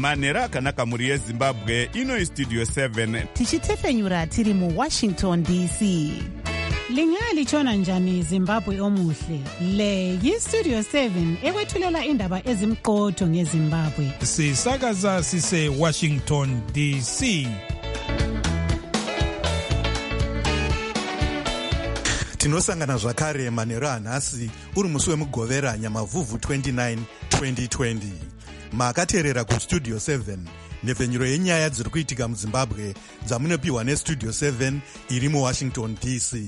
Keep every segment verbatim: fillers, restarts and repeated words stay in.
manhero akanaka mhuri yezimbabwe. Ino Studio seven tichitefenyura tiri mu Washington D C. Lingalitshona njani Zimbabwe omuhle? Le yi Studio seven ekwethulela indaba ezimqotho ngeZimbabwe. Sisakaza sise Washington D C. Tinosangana zvakare manhero anhasi uri musi wemugovera Nyamavhuvhu twenty-nine twenty twenty. Makateerera kuStudio seven, nhepfenyuro yenyaya dziri kuitika muZimbabwe dzamunopiwa neStudio seven iri muWashington D C.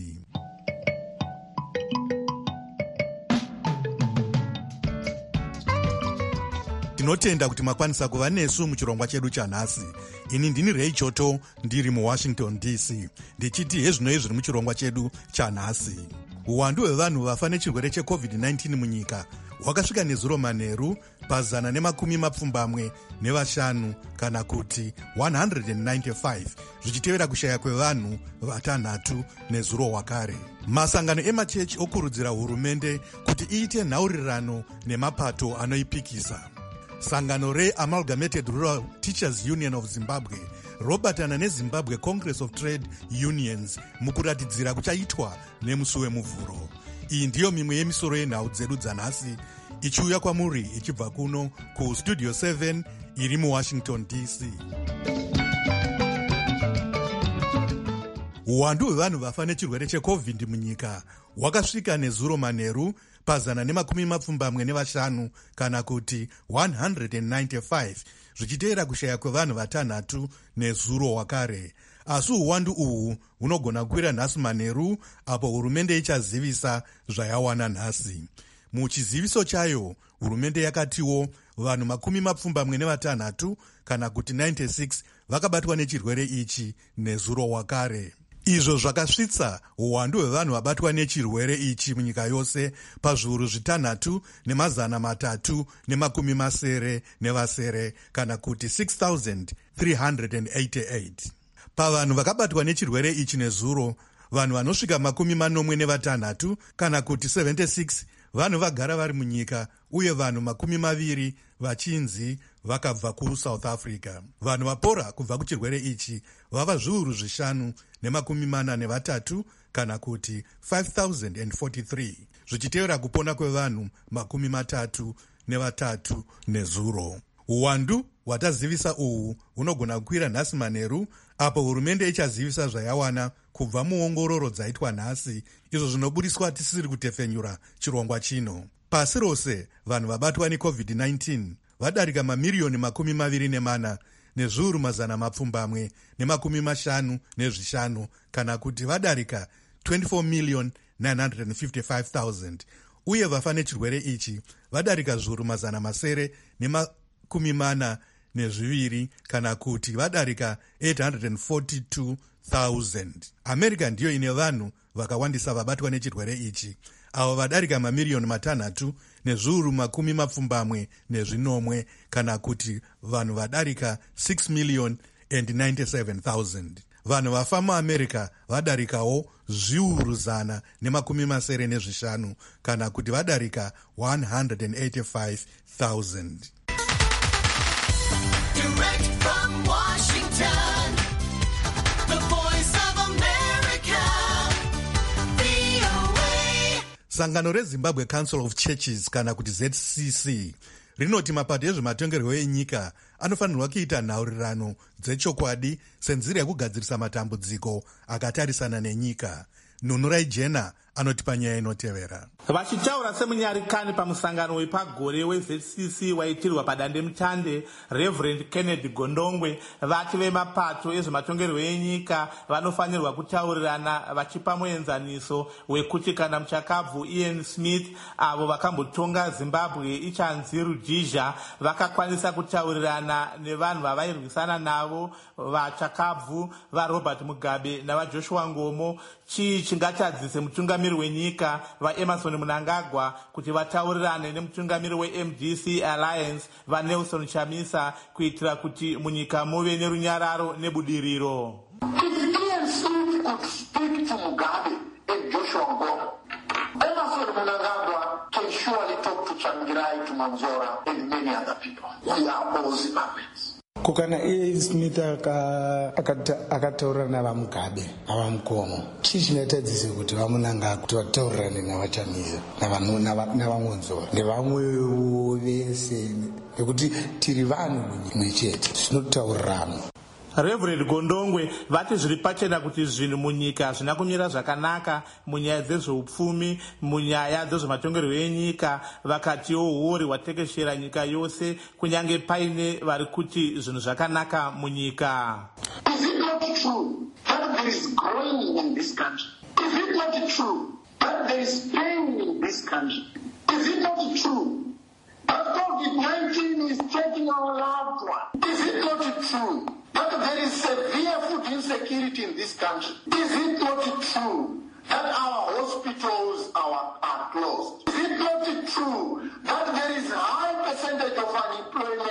Tinotenda kuti makwanisa kuva nesu muchirongwa chedu chanhasi. Ini ndini Ray Choto ndiri muWashington D C. Ndichiti hezvinoi zviri muchirongwa chedu chanhasi. Uwandu hwevanhu vafa nechirwere checovid nineteen munyika hwakasvika nezuro manheru pazana nemakumi mapfumbamwe nevashanu kana kuti one hundred ninety-five, zvichitevera kushaya kwevanhu vatanhatu nezuro wakare. Masangano emachechi okurudzira hurumende kuti iite nhaurirano nemapato anoipikisa. Sangano re-Amalgamated Rural Teachers Union of Zimbabwe robatana neZimbabwe Congress of Trade Unions mukuratidzira kuchaitwa nemusi wemuvhuro. Iyi ndiyo mimwe yemisoro yenhau dzedu dzanhasi ichiuya kwamuri ichibva kuno kuStudio seven iri muWashington D C. Uwandu hwevanhu vafa nechirwere checovid munyika hwakasvika nezuro manheru pazana nemakumi mapfumbamwe nevashanu kana kuti one hundred ninety-five, zvichitevera kushaya kwevanhu vatanhatu nezuro wakare. Asi uwandu uhu hunogona kukwira nhasi manheru apo hurumende ichazivisa zvayawana nhasi. Muchiziviso chayo, hurumende yakatiwo vanhu makumi mapfumbamwe nevatanhatu kana kuti ninety-six vakabatwa nechirwere ichi nezuro wakare. Izvo zvakasvitsa uwandu hwevanhu vabatwa nechirwere ichi munyika yose pazviuru zvitanhatu nemazana matatu nemakumi masere nevasere kana kuti six thousand three hundred eighty-eight. Pavanhu vakabatwa nechirwere ichi nezuro, vanhu vanosvika makumi manomwe nevatanhatu kana kuti seventy-six vanhu vagara vari munyika uye vanhu makumi maviri vachinzi vakabva kuSouth Africa. Vanhu vapora kubva kuchirwere ichi vava zviuru zvishanu nemakumi mana nevatatu kana kuti five thousand forty-three, zvichitevera kupona kwevanhu makumi matatu nevatatu nezuro. Uwandu hwatazivisa uhu hunogona kukwira nhasi manheru apo hurumende ichazivisa zvayawana kubva muongororo dzaitwa nhasi, izvo zvinobudiswa tisiri kutefenyura chirongwa chino. Pasi rose vanhu vabatwa necovid nineteen vadarika mamiriyoni makumi maviri nemana nezviuru mazana mapfumbamwe nemakumi mashanu nezvishanu kana kuti vadarika twenty-four million nine hundred fifty-five thousand, uye vafa nechirwere ichi vadarika zviuru mazana masere nemakumi mana nezviviri kana kuti vadarika eight hundred forty-two thousand. America ndiyo ine vanhu vakawandisa vabatwa nechirwere ichi, avo vadarika mamiriyoni matanhatu nezviuru makumi mapfumbamwe nezvinomwe kana kuti vanhu vadarika six million and ninety-seven thousand. Vanhu vafa muAmerica vadarikawo zviuru zana nemakumi masere nezvishanu kana kuti vadarika one hundred eighty-five thousand. Direct from Washington, the voice of America, V O A. Sangano reZimbabwe Council of Churches kana kuti Z C C rinoti mapato ezvematongerwo enyika anofanirwa kuita nhaurirano dzechokwadi senzira yekugadzirisa matambudziko akatarisana nenyika. Nunurai Jena anoti panyaya inotevera. Vachitaura semunyarikani pamusangano wepagore weZ C C waitirwa padandemutande, Reverend Kennedy Gondongwe vati vemapato ezvematongerwo enyika vanofanirwa kutaurirana vachipa muenzaniso wekuti kana muchakabvu Ian Smith avo vakambotonga Zimbabwe ichanzi Rudizha vakakwanisa kutaurirana nevanhu vavairwisana navo vachakabvu vaRobert Mugabe navaJoshua Ngomo, chii chingachadzise mutungamiri wenyika vaEmerson Mnangagwa kuti vataurirane nemutungamiri weM D C Alliance vaNelson Chamisa kuitira kuti munyika muve nerunyararo nebudiriro. Ian Smith could speak to Mugabe and Joshua Ngomo. Emerson Mnangagwa can surely talk to Changirai, to Manzora, and many other people. We are all Zimbabweans. Kukana A. Smith akataura navamugabe navamukomo chii chinoitadzise kuti vamunanga kuti vataurane navachamisa navamwonzora nevamwewo vese nekuti tiri vanhu mumwe chete tinotaurirana. Reverend Gondongwe vati zviri pachena kuti zvinhu munyika zvina kumira zvakanaka munyaya dzezveupfumi, munyaya dzezvematongerwo enyika, vakatiwo huori hwatekeshera nyika yose kunyange paine vari kuti zvinhu zvakanaka munyika. Is it not true that there is growing in this country? Is it not true that there is pain in this country? Is it not true that COVID nineteen is taking our loved one? Is it not true that there is severe food insecurity in this country? Is it not true that our hospitals are, are closed? Is it not true that there is a high percentage of unemployment?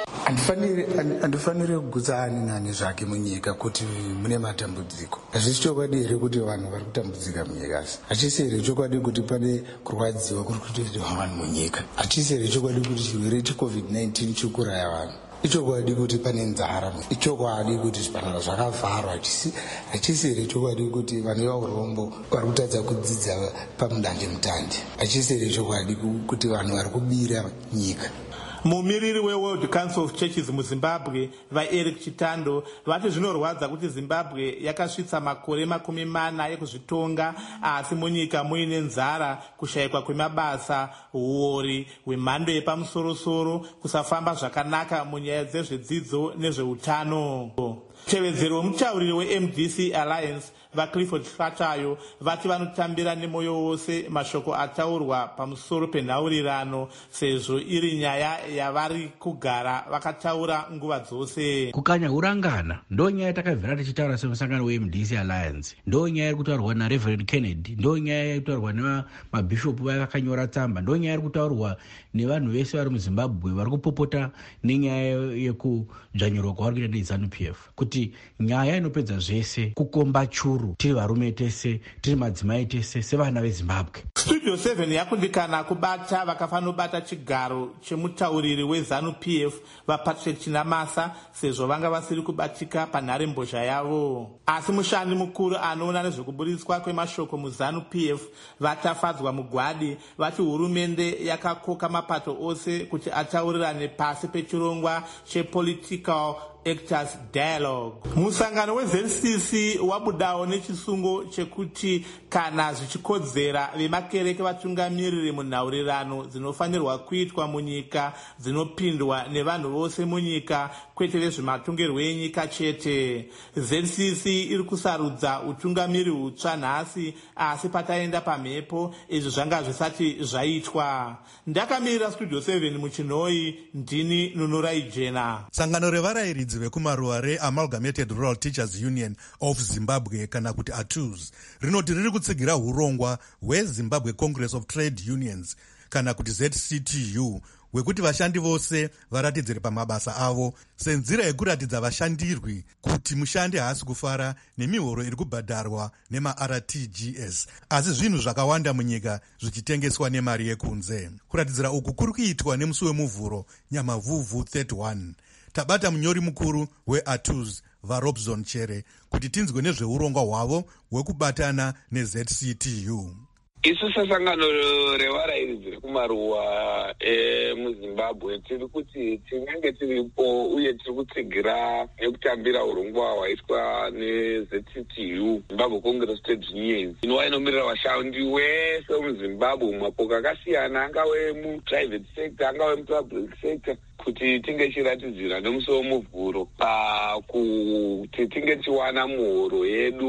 Handifaniri kugutsa ani nani zvake munyika kuti mune matambudziko. Hazvisi chokwadi here kuti vanhu vari kutambudzika munyika asi. Hachisi here chokwadi kuti pane kurwadziwa kuri kutoitwa vanhu munyika. Hachisi here chokwadi kuti chirwere cheCovid nineteen chiri kuuraya vanhu. Ichokwadi kuti pane nzara. Ichokwadi kuti zvipatara zvakavharwa. Hachisi here chokwadi kuti vanhu vaurombo vari kutadza kudzidza pamudande mutande. Hachisi here chokwadi kuti vanhu vari kubira nyika. Mumiriri weWorld Council of Churches muZimbabwe vaEric Chitando vati zvinorwadza kuti Zimbabwe yakasvitsa makore makumi mana ekuzvitonga asi munyika muine nzara, kushayikwa kwemabasa, huori hwemhando yepamusoro-soro, kusafamba zvakanaka munyaya dzezvedzidzo nezveutano. Tevedzero wemutauriri weM D C Alliance vaClifford Fatayo vati vanotambira nemoyo wose mashoko ataurwa pamusoro penhaurirano sezvo iri nyaya yavari kugara vakataura nguva dzose. Kukanya urangana ndo nyaya yatakabvira tichitaura semusangano weM D C Alliance, ndo nyaya iri kutaurwa naReverend Kennedy, ndo nyaya iri kutaurwa nemabhishopu vakanyora tsamba, ndo nyaya iri kutaurwa nevanhu vese vari muZimbabwe vari kupopota nenyaya yekudzvanyurwa kwavari kuita neZANU P F, kuti nyaya inopedza zvese kukomba churu tiri varume tese, tiri madzimai tese sevana veZimbabwe. Studio seven yakundikana kubata vakafanobata chigaro chemutauriri weZANU P F vaPatrick Chinamasa sezvo vanga vasiri kubatika panhare mbozha yavo. Asi mushandi mukuru anoona nezvekuburitswa kwemashoko muZANU P F vatafadzwa mugwadi vati hurumende yakakoka mapato ose kuti ataurirane pasi pechirongwa chepolitical Actors Dialogue. Musangano weZ C C wabudawo nechisungo chekuti kana zvichikodzera vemakereke vatungamiriri munhaurirano dzinofanirwa kuitwa munyika dzinopindwa nevanhu vose munyika kwete vezvematongerwo enyika chete. Z C C iri kusarudza utungamiri hutsva nhasi asi pataenda pamhepo izvi zvanga zvisati zvaitwa. Ndakamirira Studio seven muchinhoi, ndini Nunurai Jena. Sangano revarairidzi vekumaruwa reAmalgamated Rural Teachers Union of Zimbabwe kana kuti A T U S rinoti riri kutsigira urongwa hweZimbabwe Congress of Trade Unions kana kuti Z C T U hwekuti vashandi vose varatidzire pamabasa avo senzira yekuratidza vashandirwi kuti mushandi haasi kufara nemihoro iri kubhadharwa nemaR T G S, asi zvinhu zvakawanda munyika zvichitengeswa nemari yekunze. Kuratidzira uku kuri kuitwa nemusi wemuvhuro Nyamavhuvhu thirty-one. Tabata munyori mukuru weA T U S vaRobson Chere kuti tinzwe nezveurongwa hwavo hwekubatana neZ C T U. Isu sasangano revarairidzi rekumaruwa emuZimbabwe tiri kuti tinenge tiripo uye tiri kutsigira nekutambira urongwa hwaitwa neZ C T U, Zimbabwe Congress Trade Unions, inova inomirira vashandi wese muZimbabwe mumapoka akasiyana, angave muprivate sector, angave mupublic sector, kuti tinge chiratidzira nemusi wemuvhuro pakuti tinge tiwana muhoro yedu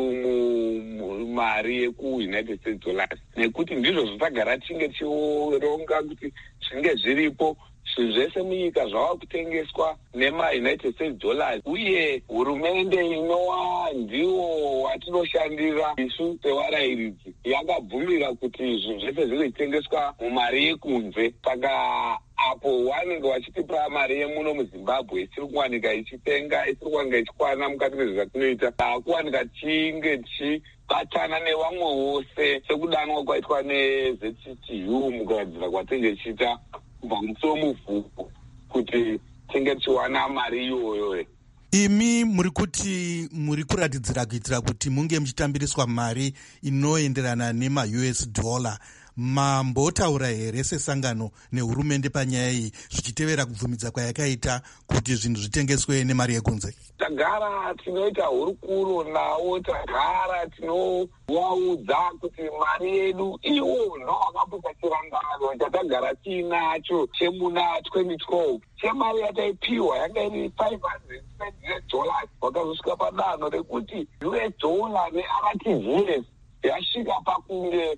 mumari yekuUnited States dollars, nekuti ndizvo zvotagara tinge tichironga kuti zvinge zviripo zvinhu zvese munyika zvava kutengeswa nemaUnited States dollars, uye hurumende inova ndiwo watinoshandira isu sevarairidzi yakabvumira kuti zvinhu zvese zviri kutengeswa mumari yekunze. Saka apo vanenge vachitipa mari yemuno muZimbabwe isiri kuwanika ichitenga, isiri kuwanika ichikwana mukati mezvezvatinoita, taakuwanika tinge batana nevamwe vose sekudanwa kwaitwa neZ C T U mukugadzira kwatenge chiita kubva kumusoro muvhuku kuti tinge tichiwana mari iyoyo. Imi muri kuti muri kuratidzira kuitira kuti munge muchitambiriswa mari inoenderana nema-U S dollar. Mambotaura here sesangano nehurumende panyaya iyi zvichitevera kubvumidza kwayakaita kuti zvinhu zvitengeswe nemari yekunze? Tagara tinoita hurukuro navo, tagara tinovaudza kuti mari yedu iwo ndo akapusa chirangano chatagara tiinacho chemuna twenty twelve chemari yataipiwa yanga iri five hundred dollars wakazosvika padanho rekuti U S dollar ne-R T G S yasvika pakunge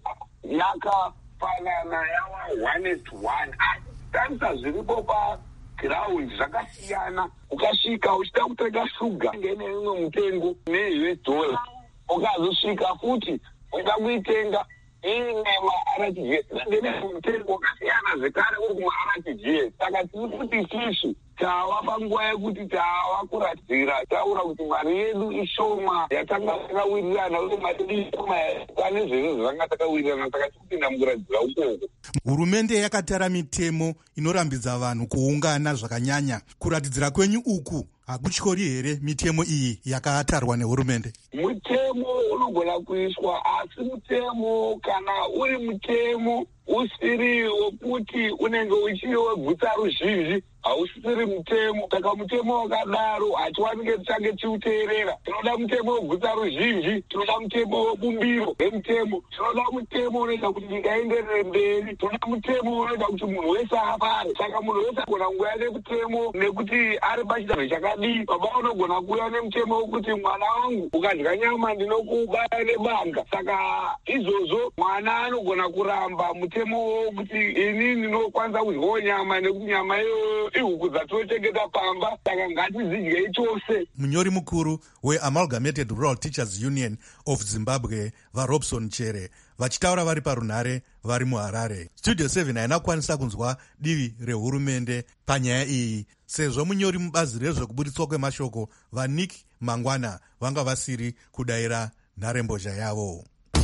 yakafanana yava one is to one. Tarisa zviripo paground zvakasiyana. Ukasvika uchida kutenga shuga ngene imwe mutengo ne-U S dollar, ukazosvika futi uda kuitenga ine ma-R T G S ngene mutengo wakasiyana zvekare uri kuma-R T G S. Saka tiri kuti isusu tava panguva yekuti tava kuratidzira taura kuti mari yedu ishoma yatanga takawirirana uye mari yedu ishoma pane zvinhu zvanga takawirirana, saka tiri kupinda mukuratidzira ukoko. Hurumende yakatara mitemo inorambidza vanhu kuungana zvakanyanya. Kuratidzira kwenyu uku hakutyori here mitemo iyi yakatarwa nehurumende? Mutemo unogona kuiswa, asi mutemo kana uri mutemo usiri wekuti unenge uchiri wegutsa ruzhinji hausiri mutemo. Saka mutemo wakadaro hatiwanike tichange tiuteerera. Tinoda mutemo wegutsa ruzhinji, tinoda mutemo webumbiro remutemo, tinoda mutemo unoita kuti nyika ienderere mberi, tinoda mutemo unoita kuti munhu wese apare. Saka munhu wese agona kuuya nemutemo nekuti ari pachidanho chakadii. Baba unogona kuuya nemutemo wekuti mwana wangu ukadya nyama ndinokubaya nebanga. Saka izvozvo mwana anogona kuramba mutemo wekuti ini ndinokwanisa kudyawo nyama nekuti nyama iyoyo ihuku dzatochengeta pamba, saka ngatizidyei chose. Munyori mukuru weAmalgamated Rural Teachers Union of Zimbabwe vaRobson Chere vachitaura vari parunhare vari muHarare. Studio seven haina kukwanisa kunzwa divi rehurumende panyaya iyi sezvo munyori mubazi rezvekuburitswa kwemashoko vaNick Mangwana vanga vasiri kudayira nharembozha yavo.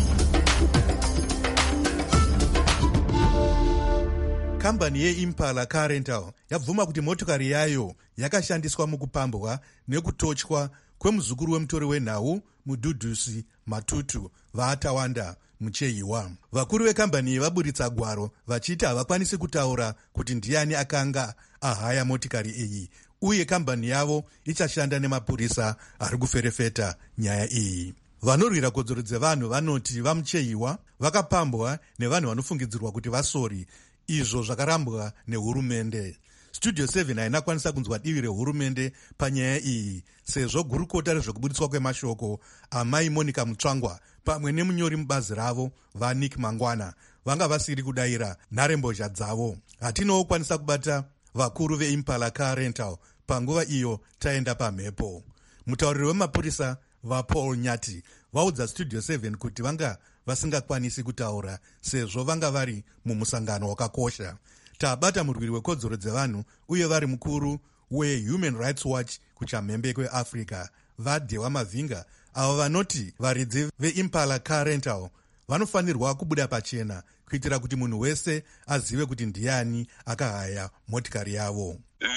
Kambani yeImpala Car Rental yabvuma kuti motokari yayo yakashandiswa mukupambwa nekutochwa kwemuzukuru wemutori wenhau Mudhudhusi Matutu vaatawanda muchehiwa. Vakuru vekambani iyi vaburitsa gwaro vachiti havakwanisi kutaura kuti ndiani akanga ahaya motikari iyi, uye kambani yavo ichashanda nemapurisa ari kuferefeta nyaya iyi. Vanorwira kodzero dzevanhu vanoti vamuchehiwa vakapambwa nevanhu vanofungidzirwa kuti vasori, izvo zvakarambwa nehurumende. Studio seven haina kwanisa kunzwa divi rehurumende panyaya iyi sezvo gurukota rezvekuburitswa kwemashoko amai Monica Mutsvangwa pamwe nemunyori mubazi ravo vaNick Mangwana vanga vasiri kudayira nharembozha dzavo. Hatinowo kwanisa kubata vakuru veImpala Car Rental panguva iyo taenda pamhepo. Mutauriri wemapurisa vaPaul Nyati vaudza Studio seven kuti vanga vasingakwanisi kutaura sezvo vanga vari mumusangano wakakosha. Tabata murwiri wekodzero dzevanhu uye vari mukuru weHuman Rights Watch kuchamhembe kweAfrica vaDhewa Mavhinga, avo vanoti varidzi veImpala Car Rental vanofanirwa kubuda pachena kuitira kuti munhu wese azive kuti ndiani akahaya motikari yavo.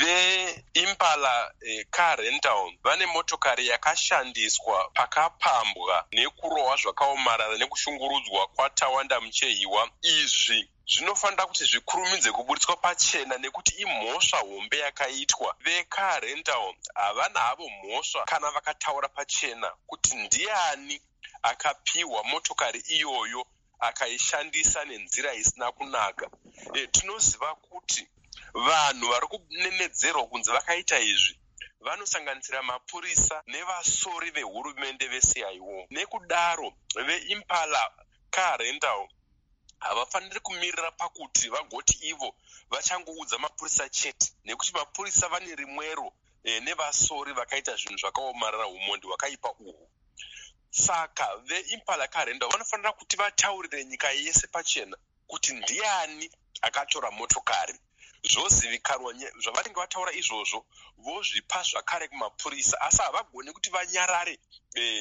VeImpala eh, Car Rental vane motokari yakashandiswa pakapambwa nekurohwa zvakaomarara nekushungurudzwa kwatawanda muchehiwa. Izvi zvinofanira kuti zvikurumidze kuburitswa pachena nekuti imhosva hombe yakaitwa. VeCar Rental havana havo mhosva kana vakataura pachena kuti ndiani akapiwa motokari iyoyo akaishandisa nenzira isina kunaka. E, tinoziva kuti vanhu vari kunenedzerwa kunzi vakaita izvi vanosanganisira mapurisa nevasori vehurumende ve-C I O. Nekudaro veImpala Car Rental havafaniri kumirira pakuti vagoti ivo vachangoudza mapurisa chete, nekuti mapurisa vane rimwero e, nevasori vakaita zvinhu zvakaomarara umondi wakaipa uhu. Saka veImpala Car Rental vanofanira kuti vataurire nyika yese pachena kuti ndiani akatora motokari. Zvozivikanwa zvavanenge vataura izvozvo vozvipa zvakare kumapurisa, asi havagoni kuti vanyarare e,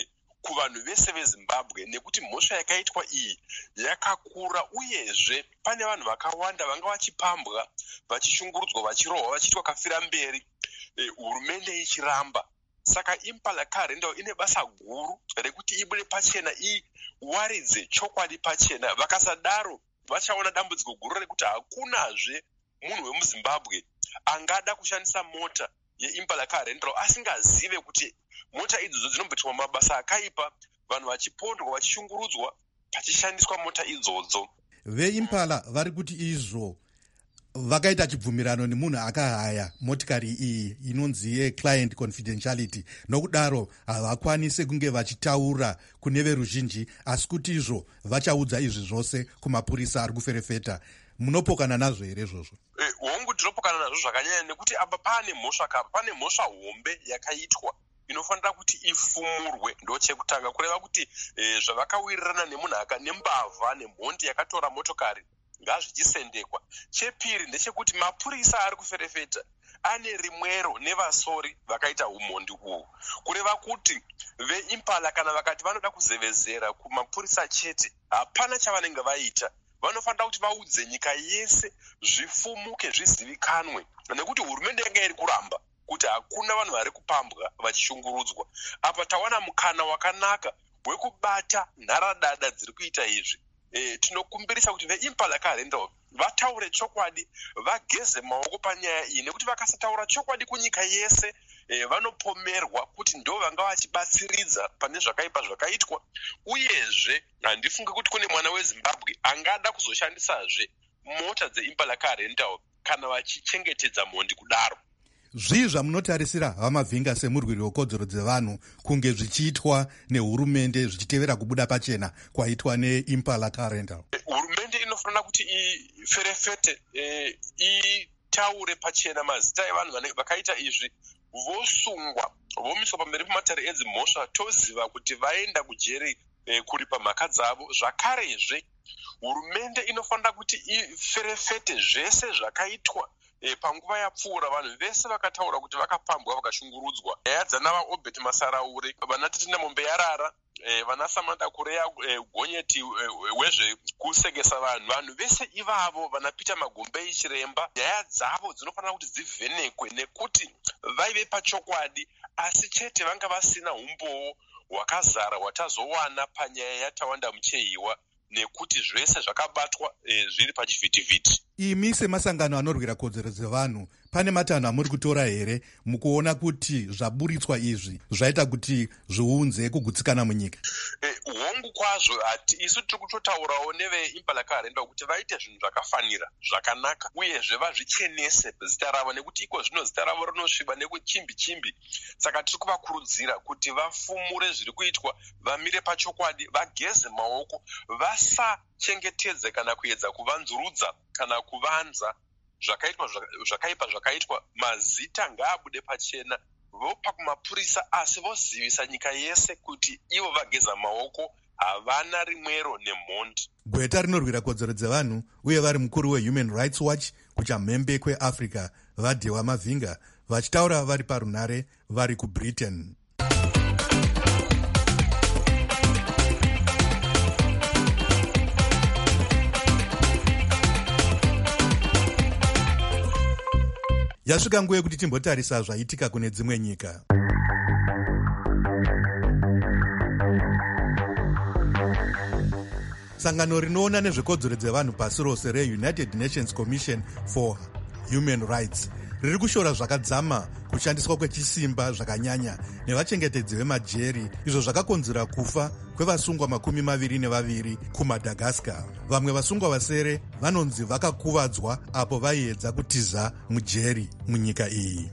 kuvanhu vese vezimbabwe nekuti mhosva yakaitwa iyi yakakura, uyezve pane vanhu vakawanda vanga vachipambwa, vachishungurudzwa, vachirohwa, vachiitwa kafira mberi, hurumende ichiramba. Saka Impala Car Rental ine basa guru rekuti ibude pachena, iwaridze chokwadi pachena. Vakasadaro vachaona dambudziko guru rekuti hakunazve munhu wemuzimbabwe angada kushandisa mota yeImpala Car Rental asingazive kuti mota idzodzo dzinomboitwa mabasa akaipa, vanhu vachipondwa, vachishungurudzwa pachishandiswa mota idzodzo. VeImpala vari kuti izvo vakaita chibvumirano nemunhu akahaya motikari iyi inonzi ye-client confidentiality, nokudaro havakwanise kunge vachitaura kune veruzhinji, asi kuti izvo vachaudza izvi zvose kumapurisa ari kuferefeta. Munopokana nazvo here izvozvo? E, hongu tinopokana nazvo zvakanyanya, nekuti apa pane mhosva kapa, pane mhosva hombe yakaitwa inofanira kuti ifumurwe. Ndo chekutanga kureva kuti e, zvavakawirirana nemunhu aka nembavha nemhondi yakatora motokari ngazvichisendekwa. Chepiri ndechekuti mapurisa ari kuferefeta ane rimwero nevasori vakaita umhondi uhu, kureva kuti veImpala kana vakati vanoda kuzevezera kumapurisa chete, hapana chavanenge vaita. Vanofanira kuti vaudze nyika yese, zvifumuke, zvizivikanwe, nekuti hurumende yanga iri kuramba kuti hakuna vanhu vari kupambwa vachishungurudzwa. Apa tawana mukana wakanaka wekubata nharadada dziri kuita izvi. E, tinokumbirisa kuti veImpala Car Rental vataure chokwadi, vageze maoko panyaya iyi, nekuti vakasataura chokwadi kunyika yese e, vanopomerwa kuti ndo vanga vachibatsiridza pane zvakaipa zvakaitwa. Uyezve handifunge kuti kune mwana weZimbabwe angada kuzoshandisazve mota dzeImpala Car Rental kana vachichengetedza mhondi kudaro. Zvii zvamunotarisira vamavhinga semurwiri wekodzero dzevanhu kunge zvichiitwa nehurumende zvichitevera kubuda pachena kwaitwa neImpala Car Rental? Hurumende inofanira kuti iferefete, e, itaure pachena mazita evanhu vakaita izvi, vosungwa, vomiswa pamberi pematare edzimhosva, toziva kuti vaenda kujeri e, kuripa mhaka dzavo. Zvakarezve hurumende inofanira kuti iferefete zvese zvakaitwa E, panguva yapfuura vanhu vese vakataura kuti vakapambwa, vakashungurudzwa. Nyaya dzana vaObert Masaraure, vana Titina Mombe Yarara, e, vana Samantha Kureya e, Gonyeti e, wezvekusegesa vanhu, vanhu vese ivavo, vana Peter Magombei Chiremba, nyaya dzavo dzinofanira kuti dzivhenekwe, nekuti vaive pachokwadi, asi chete vanga vasina umbowo hwakazara hwatazowana panyaya yaTawanda Muchehiwa, nekuti zvese zvakabatwa e, zviri pachivhitivhiti. Imi semasangano anorwira kodzero dzevanhu, pane matanho amuri kutora here mukuona kuti zvaburitswa izvi zvaita kuti zviunze kugutsikana munyika? E, hongu kwazvo, hati isu tiri kutotaurawo neveImpala Car Rental kuti vaite zvinhu zvakafanira, zvakanaka, uyezve vazvichenese zita ravo, nekuti iko zvino zita ravo rinosviba nekuchimbi chimbi. Saka tiri kuvakurudzira kuti vafumure zviri kuitwa, vamire pachokwadi, vageze maoko, vasachengetedze kana kuedza kuvanzurudza kana kuvanza zvakaitwa zvakaipa zvakaitwa. Mazita ngaabude pachena, vopa kumapurisa, asi vozivisa nyika yese kuti ivo vageza maoko, havana rimwero nemhondi. Gweta rinorwira kodzero dzevanhu uye vari mukuru weHuman Rights Watch kuchamhembe kweAfrica, Vadhewa Mavhinga, vachitaura vari parunhare vari kuBritain. Yasvika nguva yekuti timbotarisa zvaitika kune dzimwe nyika. Sangano rinoona nezvekodzero dzevanhu pasi rose reUnited Nations Commission for Human Rights riri kushora zvakadzama kushandiswa kwechisimba zvakanyanya nevachengetedzi vemajeri, izvo zvakakonzera kufa kwevasungwa makumi maviri nevaviri kuMadagascar. Vamwe vasungwa vasere vanonzi vakakuvadzwa apo vaiedza kutiza mujeri munyika iyi.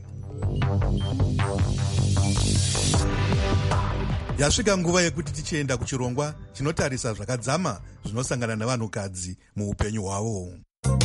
Yasvika nguva yekuti tichienda kuchirongwa chinotarisa zvakadzama zvinosangana nevanhukadzi muupenyu hwavo.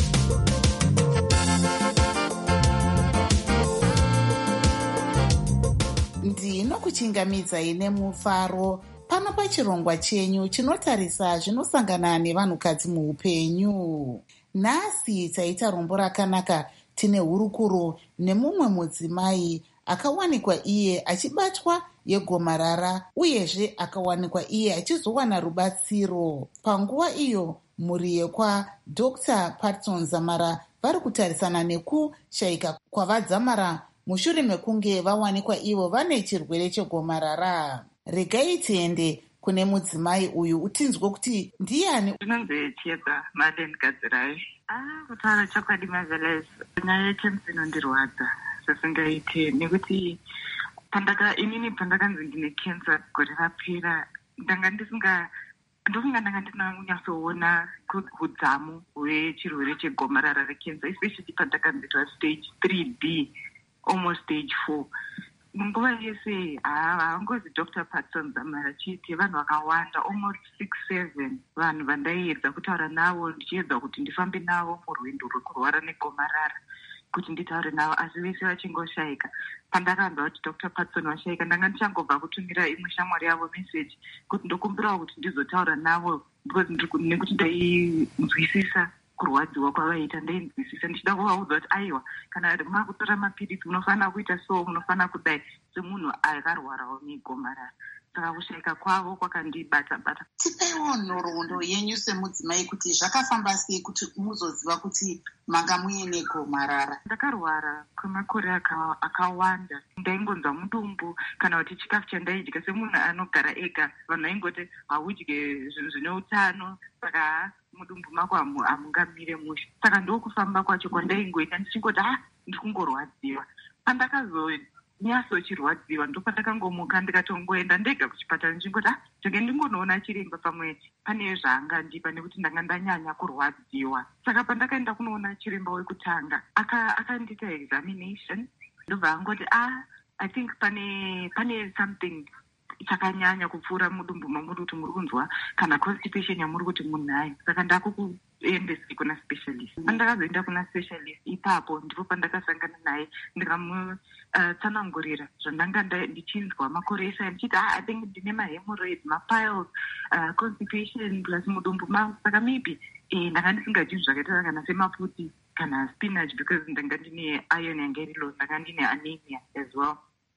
Ndinokuchingamidzai nemufaro pano pachirongwa chenyu chinotarisa zvinosangana nevanhukadzi muupenyu. Nhasi taita rombo rakanaka, tine hurukuro nemumwe mudzimai akawanikwa iye achibatwa yegomarara uyezve akawanikwa iye achizowana rubatsiro. Panguva iyo mhuri yekwadr Patson Zamara vari kutarisana nekushayika kwavadzamara mushure mekunge vawanikwa ivo vane chirwere chegomarara. Regai tiende kune mudzimai uyu utinzwe kuti ndiani. Ndinonzi Chiedza Marlene Gadzirai. Ah, kutaura chokwadi Marvelous, nyaya yekensa inondirwadza zvisingaiti nekuti pandaka inini pandakanzi ndine kensa gore rapera ndanga ndisinga ndofunga ndanga ndisina kunyatsoona udzamu hwechirwere chegomarara rekensa, especially pandakanzitwa stage three B almost stage four. Munguva yese havangozi Doctor Patson Zamara chete, vanhu vakawanda almost six seven vanhu vandaiedza kutaura navo ndichiedza kuti ndifambe navo murwendo rwekurwara negomarara kuti nditaure navo, asi vese vachingoshayika. Pandakanzwa kuti Doctor Patson washayika, ndanga ndichangobva kutumira imwe shamwari yavo message kuti ndokumbirawo kuti ndizotaura navo nekuti ndainzwisisa kurwadziwa kwavaita, ndainzwisisa ndichida kuvaudza kuti aiwa, kana makutora mapirisi munofanira kuita so, munofanira kudai semunhu akarwarawo negomarara. Saka kushayika kwavo kwakandibata bata. Tipeiwo nhoroondo yenyu semudzimai kuti zvakafamba sei kuti muzoziva kuti manga muine gomarara. Ndakarwara kwemakore akawanda. Ndaingonzwa mudumbu kana kuti chikafu chandaidya semunhu anogara ega, vanhu vaingoti haudye zvinhu zvine utano, saka mudumbu mako hamungamire mushe. Saka ndokufamba kwacho kwandaingoita ndichingoti ha ndikungorwadziwa. Pandakazo nyatsochirwadziwa ndopandakangomuka ndikatongoenda ndega kuchipatara ndichingoti ha ndenge ndingonoona chiremba pamwe pane zvaangandipa nekuti ndanga ndanyanya kurwadziwa. Saka pandakaenda kunoona chiremba wekutanga akandita examination ndobva angoti ah I think pane pane something chakanyanya kupfuura mudumbu mamuri kuti muri kunzwa kana constipation yamuri kuti munayo. Saka ndakukuendesa kuna specialist. Pandakazoenda kuna specialist ipapo ndipo pandakasangana naye ndikamutsanangurira zvandanga ndichinzwa makore ese ndichiti ah I think ndine mahemorrhoids, mapiles, uh, constipation plus mudumbu mangu. Saka maybe eh ndanga ndisingadyi zvakaita kana semapfuti kana spinach because ndanga ndine iron yanga iri low, ndanga ndine anemia as well.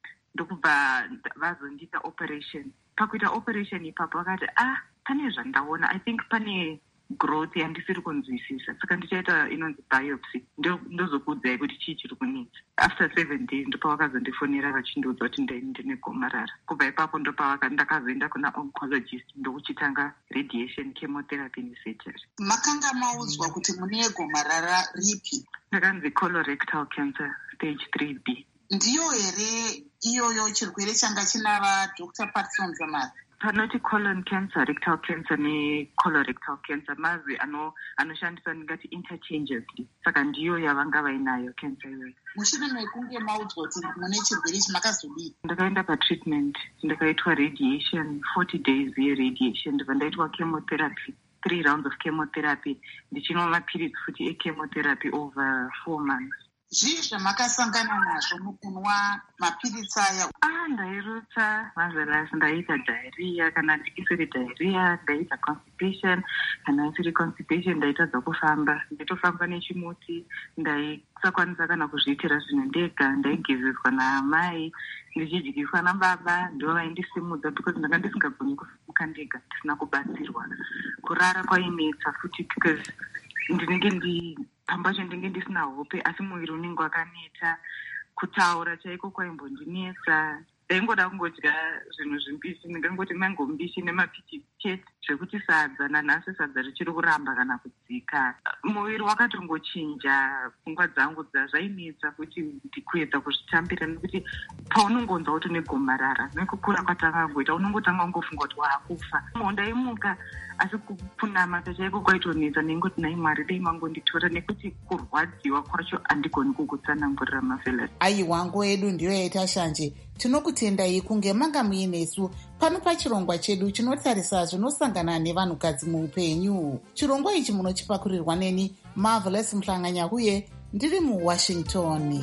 Ndokubva vazondiita operation. Pakuita operation ipapo vakati ah pane zvandaona, I think pane growth yandisiri kunzwisisa, saka ndichaita inonzi biopsy ndozokuudzai kuti chii chiri kunetsa. After seven days ndopa vakazondifonera vachindiudza kuti ndine gomarara. Kubva ipapo ndopa ndakazoenda kuna oncologist ndokuchitanga radiation, chemotherapy nesurgery. Makanga maudzwa kuti mune gomarara ripi? Ndakanzi colorectal cancer stage three B. Ndiyo here iyoyo chirwere changa chinava Doctor Patson Zamara? Panoti colon cancer, rectal cancer ne colorectal cancer mazwi ano anoshandiswa ndingati interchangeably. Saka ndiyo yavanga vainayo cancer iyoyo. Mushure mekunge maudzwa kuti mune chirwere ichi makazodii? Ndakaenda patreatment, ndakaitwa radiation, forty days yeradiation, ndibva ndaitwa chemotherapy, three rounds of chemotherapy, ndichinwa mapirisi futi echemotherapy over four months. Zvii zvamakasangana nazvo mukunwa mapirisi aya? Ah, ndairutsa Marvelous, ndaita diarrhea, kana ndisiri diarrhea ndaita constipation, kana isiri constipation ndaitadza kufamba, ndaitofamba nechimuti, ndaisakwanisa kana kuzviitira zvinhu ndega, ndaigezeswa naamai, ndichidyiswa nababa, ndivo vaindisimudza because ndanga ndisingagoni kusimuka ndega ndisina kubatsirwa. Kurara kwainetsa futi because ndinenge ndi pambacho ndinenge ndisina hope asi muviri unenge wakaneta. Kutaura chaiko kwaimbondinetsa. Ndaingoda kungodya zvinhu zvimbishi, ndingangoti mango mbishi nemapichi chete zvekuti sadza nanhasi sadza richiri kuramba kana kudzika. Muviri wakatongochinja, pfungwa dzangu zvainetsa kuti ndikuedza kuzvitambira nekuti paunongonzwa kuti une gomarara nekukura kwatangangoita unongotanga ungofunga kuti waakufa. Ndaimuka asi kupunama chaiko kwaitonetsa nengoti nai Mwari dai mangonditora nekuti kurwadziwa kwacho handigoni kukutsanangurira Marvelous. Aiwa, nguva yedu ndiyo yaita shanje. Tinokutendai kunge manga muinesu pano pachirongwa chedu chinotarisa zvinosangana nevanhukadzi muupenyu. Chirongwa ichi munochipakurirwa neni Marvelous Mhlanganya uye ndiri muWashington.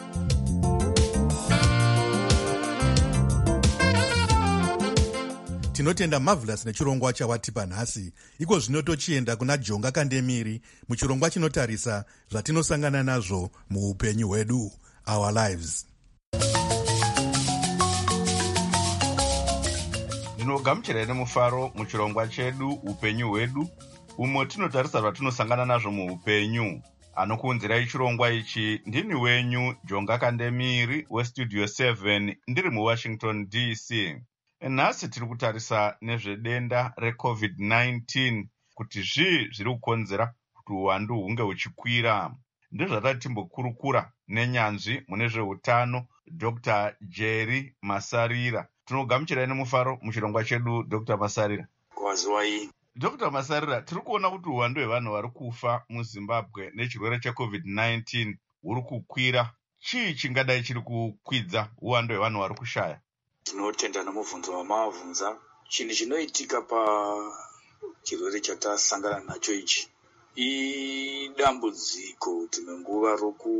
Tinotenda Marvelous nechirongwa chawatipa nhasi. Iko zvino tochienda kuna Jonga Kandemiri muchirongwa chinotarisa zvatinosangana nazvo muupenyu hwedu, our lives. ndinogamuchirai nemufaro muchirongwa chedu upenyu hwedu, umo tinotarisa zvatinosangana nazvo muupenyu. Anokuunzirai chirongwa ichi ndini wenyu Jonga Kandemiri westudio seven ndiri muwashington D C. Nhasi tiri kutarisa nezvedenda recovid nineteen kuti zvii zviri kukonzera kuti uwandu hunge huchikwira. Ndezvatati timbokurukura nenyanzvi mune zveutano Doctor Jerry Masarira. Tinogamuchirai nemufaro muchirongwa chedu Doctor Masarira. Kwazwai. Doctor Masarira, tiri kuona kuti uwandu hwevanhu vari kufa muZimbabwe nechirwere checovid nineteen huri kukwira. Chii chingadai chiri kukwidza uwandu hwevanhu vari kushaya? Tinotenda nomubvunzo wamavunza. Chinhu chinoitika pachirwere chatasangana nacho ichi idambudziko rimwe nguva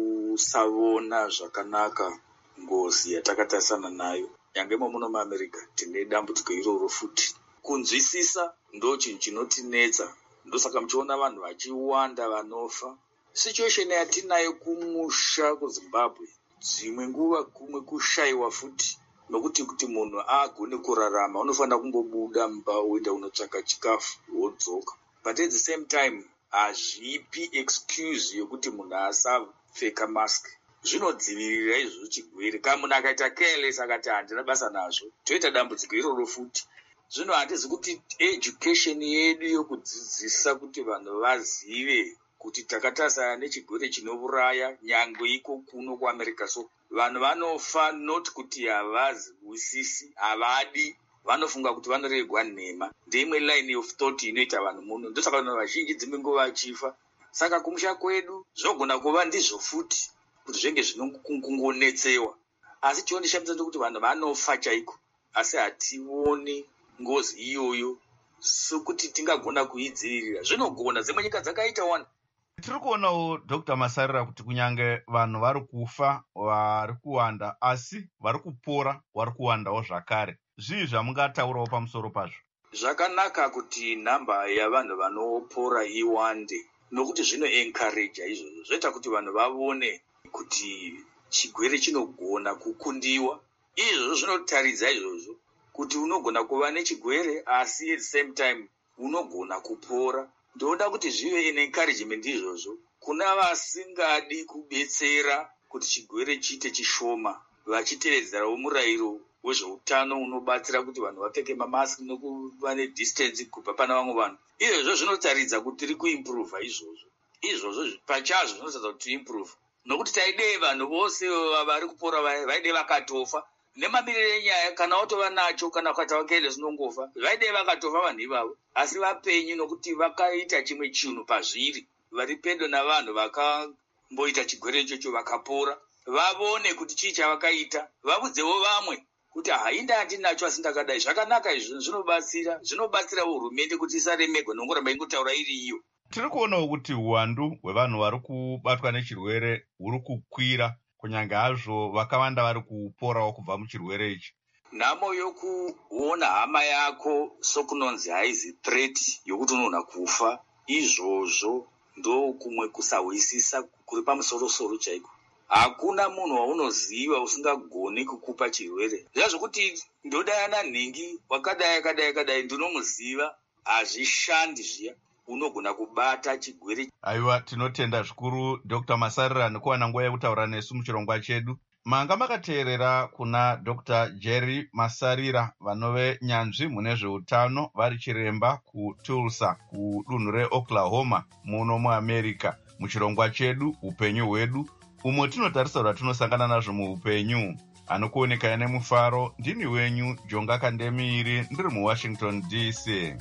rokusavona zvakanaka ngozi yatakatarisana nayo. Nyangemo muno muAmerica tine dambudziko iroro futi. Kunzwisisa ndo chinhu chinotinetsa. Ndosaka muchiona vanhu vachiwanda vanofa. Situation yatinayo kumusha kuZimbabwe dzimwe nguva kumwe kushayiwa futi. Nokuti kuti munhu agone kurarama unofanira kumbobuda mumba woenda unotsvaka chikafu wodzoka. But at the same time hazvipi excuse yokuti munhu asapfeka mask. Zvinodzivirira izvozvo chigwere. Kana munhu akaita careless akati handina basa nazvo, toita dambudziko iroro futi. Zvino handizi kuti education yedu yokudzidzisa kuti vanhu vazive kuti takatarisana nechigwere chinouraya nyangwe iko kuno kuAmerica. So vanhu vanofa not kuti havazwisisi, havadi, vanofunga kuti vanoregwa nhema. Ndeimwe line of thought inoita vanhu muno. Ndosaka vanhu vazhinji dzimwe nguva vachifa. Saka kumusha kwedu zvogona kuva ndizvo futi kuti zvenge zvinongonetsewa. Asi chiondichambisa ndekuti vanhu vanofa chaiko, asi hationi ngozi iyoyo sokuti tingagona kuidzivirira. Zvinogona dzimwe nyika dzakaita one. Tiri kuonawo Doctor Masarira kuti kunyange vanhu vari kufa vari kuwanda, asi vari kupora vari kuwandawo zvakare. Zvii zvamungataurawo pamusoro pazvo? Zvakanaka kuti namba yavanhu vanopora iwande, nokuti zvino encourage izvozvo. Zvoita kuti vanhu vavone kuti chigwere chinogona kukundiwa. Izvozvo zvinotaridza izvozvo kuti unogona kuva nechigwere asi at the same time unogona kupora. Ndoda kuti zvive in encouragement izvozvo kuna vasingadi kubetsera kuti chigwere chiite chishoma, vachitevedzerawo murayiro wezveutano unobatsira kuti vanhu vapfeke mamaski nokuva nedistance kubva pana vamwe vanhu. Izvozvo zvinotaridza kuti tiri kuimprove izvozvo. Izvozvo pachazvo zvinotaridza kuti improve. Nokuti taidei vanhu vose vari kupora vaidei vakatofa. Nemamirire enyaya kana watova nacho kana ukatawa careless unongofa. Vaidei vakatofa vanhu ivavo. Asi vapenyu nokuti vakaita chimwe chinhu pazviri. Vari pedo navanhu vakamboita chigwere ichocho vakapora. Vavone kuti chii chavakaita. Vabudzewo vamwe kuti hainda handinacho asi ndakadai. Zvakanaka izvo zvinobatsira. Zvinobatsira hurumende kuti isaremegwa nongoramba ingotaura iri iyo. Tiri kuonawo kuti uwandu hwevanhu vari kubatwa nechirwere huri kukwira, kunyange hazvo vakawanda vari kuporawo kubva muchirwere ichi. Nhamo yokuona hama yako sokunonzi haizi threat yokuti unoona kufa, izvozvo ndo kumwe kusahwisisa kuri pamusoro-soro chaiko. Hakuna munhu waunoziva usingagoni kukupa chirwere. Zvazvokuti ndodayana nhingi wakadai akadai akadai ndinomuziva, hazvishandi zviya. Unogona kubata chigwere. Aiwa, tinotenda zvikuru Doctor Masarira nekuwana nguva yekutaura nesu muchirongwa chedu. Manga makateerera kuna Doctor Jerry Masarira vanove nyanzvi mune zveutano vari chiremba kuTulsa kudunhu reOklahoma muno muAmerica muchirongwa chedu upenyu hwedu, umwe tinotarisa kuti tinosangana nazvo muupenyu. Anokuonekai nemufaro ndini wenyu Jonga Kandemiri ndiri muWashington D C.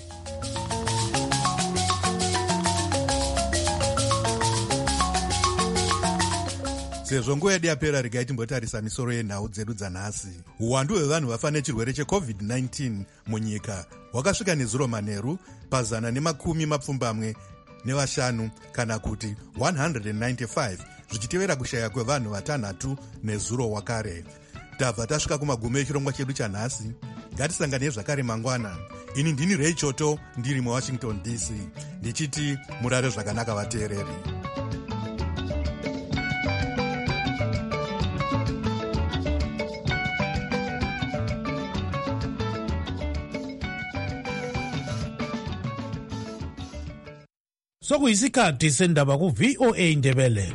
Sezvo nguva yedu yapera, regai timbotarisa misoro yenhau dzedu dzanhasi. Uwandu hwevanhu vafa nechirwere checovid nineteen munyika hwakasvika nezuro manheru pazana nemakumi mapfumbamwe nevashanu kana kuti one hundred ninety-five, zvichitevera kushaya kwevanhu vatanhatu nezuro wakare. Tabva tasvika kumagumo echirongwa chedu chanhasi. Ngatisanganei zvakare mangwana. Ini ndini Ray Choto ndiri muWashington D C ndichiti murare zvakanaka vateereri. sokuyisikhathi sendaba ku-V O A Ndebele.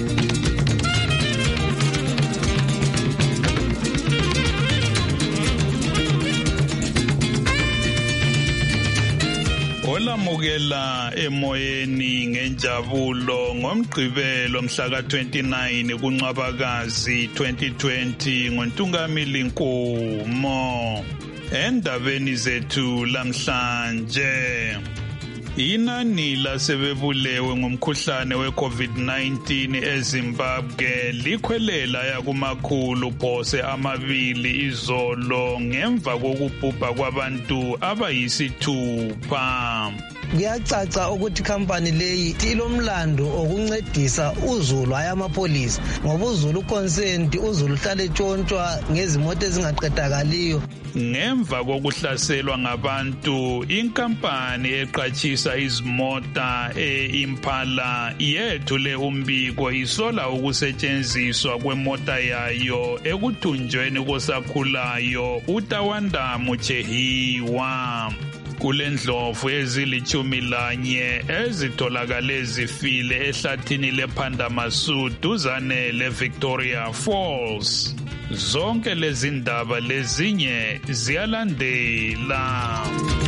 Olamukela emoyeni ngenjabulo ngomgqibelo mhla ka twenty-nine kuNcwabakazi twenty twenty ngoNtungamili Nkomo. Endabeni zethu lamhlanje, inani lasebebulewe ngumkhuhlane we-COVID nineteen eZimbabwe likhwelela yakumakhulu phose amabili izolo ngemva kokubhubha kwabantu abayisithupha. Kuyacaca ukuthi company leyi ilomlando okuncedisa uzulu hayi amapholisa, ngoba uzulu consent, uzulu uhlale etshontshwa ngezimoto ezingaqedakaliyo. Ngemva kokuhlaselwa ngabantu, inkampani eqatshisa izimota e-Impala yethule umbiko isola ukusetshenziswa kwemota yayo ekuthunjweni kosakhulayo uTawanda Muchehiwa. Kulendlovu ezilithumi lanye ezitholakale zifile ehlathini lePhandamasu duzane leVictoria Falls. Zonke lezi ndaba lezinye ziyalandela.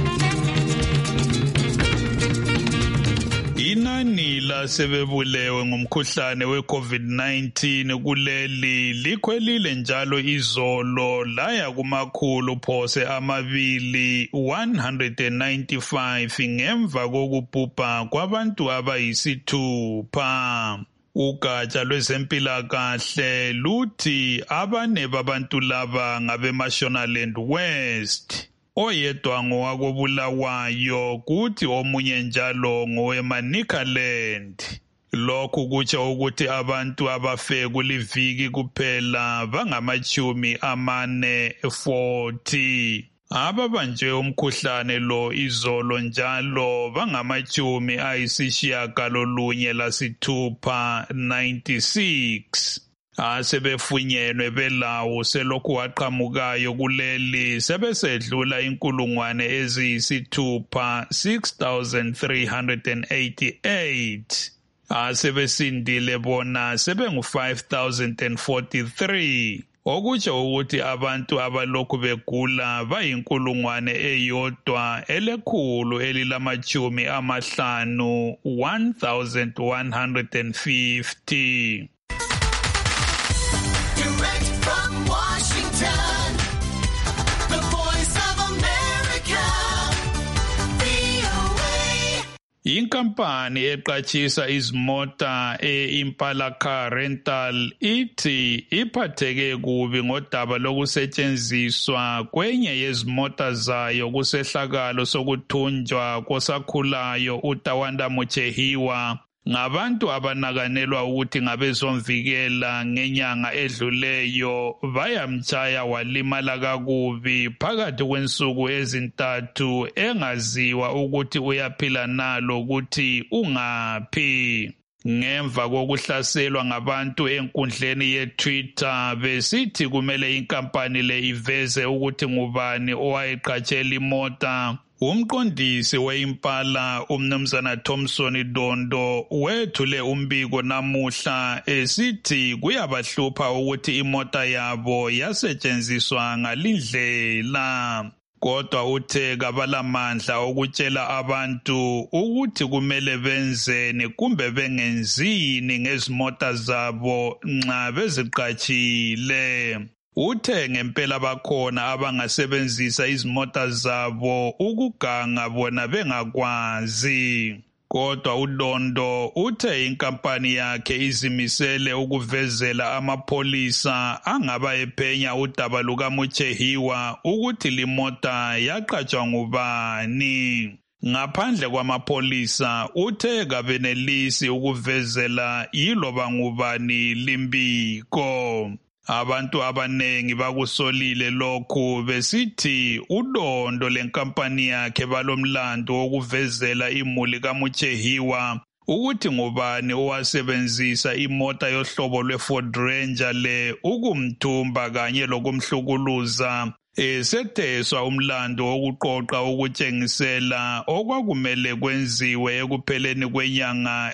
Inani lasebebulewe ngumkhuhlane we-COVID nineteen kuleli likhwelile njalo izolo laya kumakhulu phose amabili one hundred ninety-five ngemva kokubhubha kwabantu abayisithupha. Ugatsha lwezempilakahle luthi abane babantu laba ngabeMashonaland West. Oyedwa ngowakobulawayo kuthi omunye njalo ngowemaNicaland. Lokhu kutsho ukuthi abantu abafe kuliviki kuphela bangamachumi amane forty. Ababanjwe umkhuhlane lo izolo njalo bangamachumi ayisishiyagalolunye lasithupha ninety-six. Asebefunyenwe belawo selokhu waqhamukayo kuleli sebesedlula inkulungwane eziyisithupha six thousand three hundred eighty-eight. Asebesindile bona sebengu five thousand forty-three. Okutsho ukuthi abantu abalokhu begula bayinkulungwane eyodwa elekhulu elilamachumi amahlanu one thousand one hundred fifty. Direct from Washington, the voice of America, V O A. Inkampani eqatshisa izimota e-Impala Car Rental ithi iphatheke kubi ngodaba lokusetshenziswa kwenye yezimota zayo kusehlakalo sokuthunjwa kosakhulayo uTawanda Muchehiwa ngabantu abanakanelwa ukuthi ngabezomvikela ngenyanga edluleyo bayamtshaya walimala kakubi phakathi kwensuku ezintathu engaziwa ukuthi uyaphila nalo ukuthi ungaphi. Ngemva kokuhlaselwa ngabantu enkundleni ye-Twitter besithi kumele inkampani le iveze ukuthi ngubani owayeqatshela imota, umqondisi we-Impala umnumzana Thomson Dondo wethule umbiko namuhla esithi kuyabahlupha ukuthi imota yabo yasetshenziswa ngalindlela. Kodwa uthe kabalamandla okutshela abantu ukuthi kumele benzeni kumbe bengenzini ngezimota zabo nxa beziqatshile. Uthe ngempela bakhona abangasebenzisa izimota zabo ukuganga bona bengakwazi. Kodwa uDondo uthe inkampani yakhe izimisele ukuvezela amapholisa angaba ephenya udaba lukaMuchehiwa ukuthi limota yaqatshwa ngubani. Ngaphandle kwamapholisa uthe kabenelisi ukuvezela yiloba ngubani limbiko. Abantu abanengi bakusolile lokhu besithi uDondo lenkampani yakhe balomlando wokuvezela imuli kaMuchehiwa ukuthi ngubani owasebenzisa imota yohlobo lweFord Ranger le ukumthumba kanye lokumhlukuluza esetheswa umlando wokuqoqa ukutshengisela okwakumele kwenziwe ekupheleni kwenyanga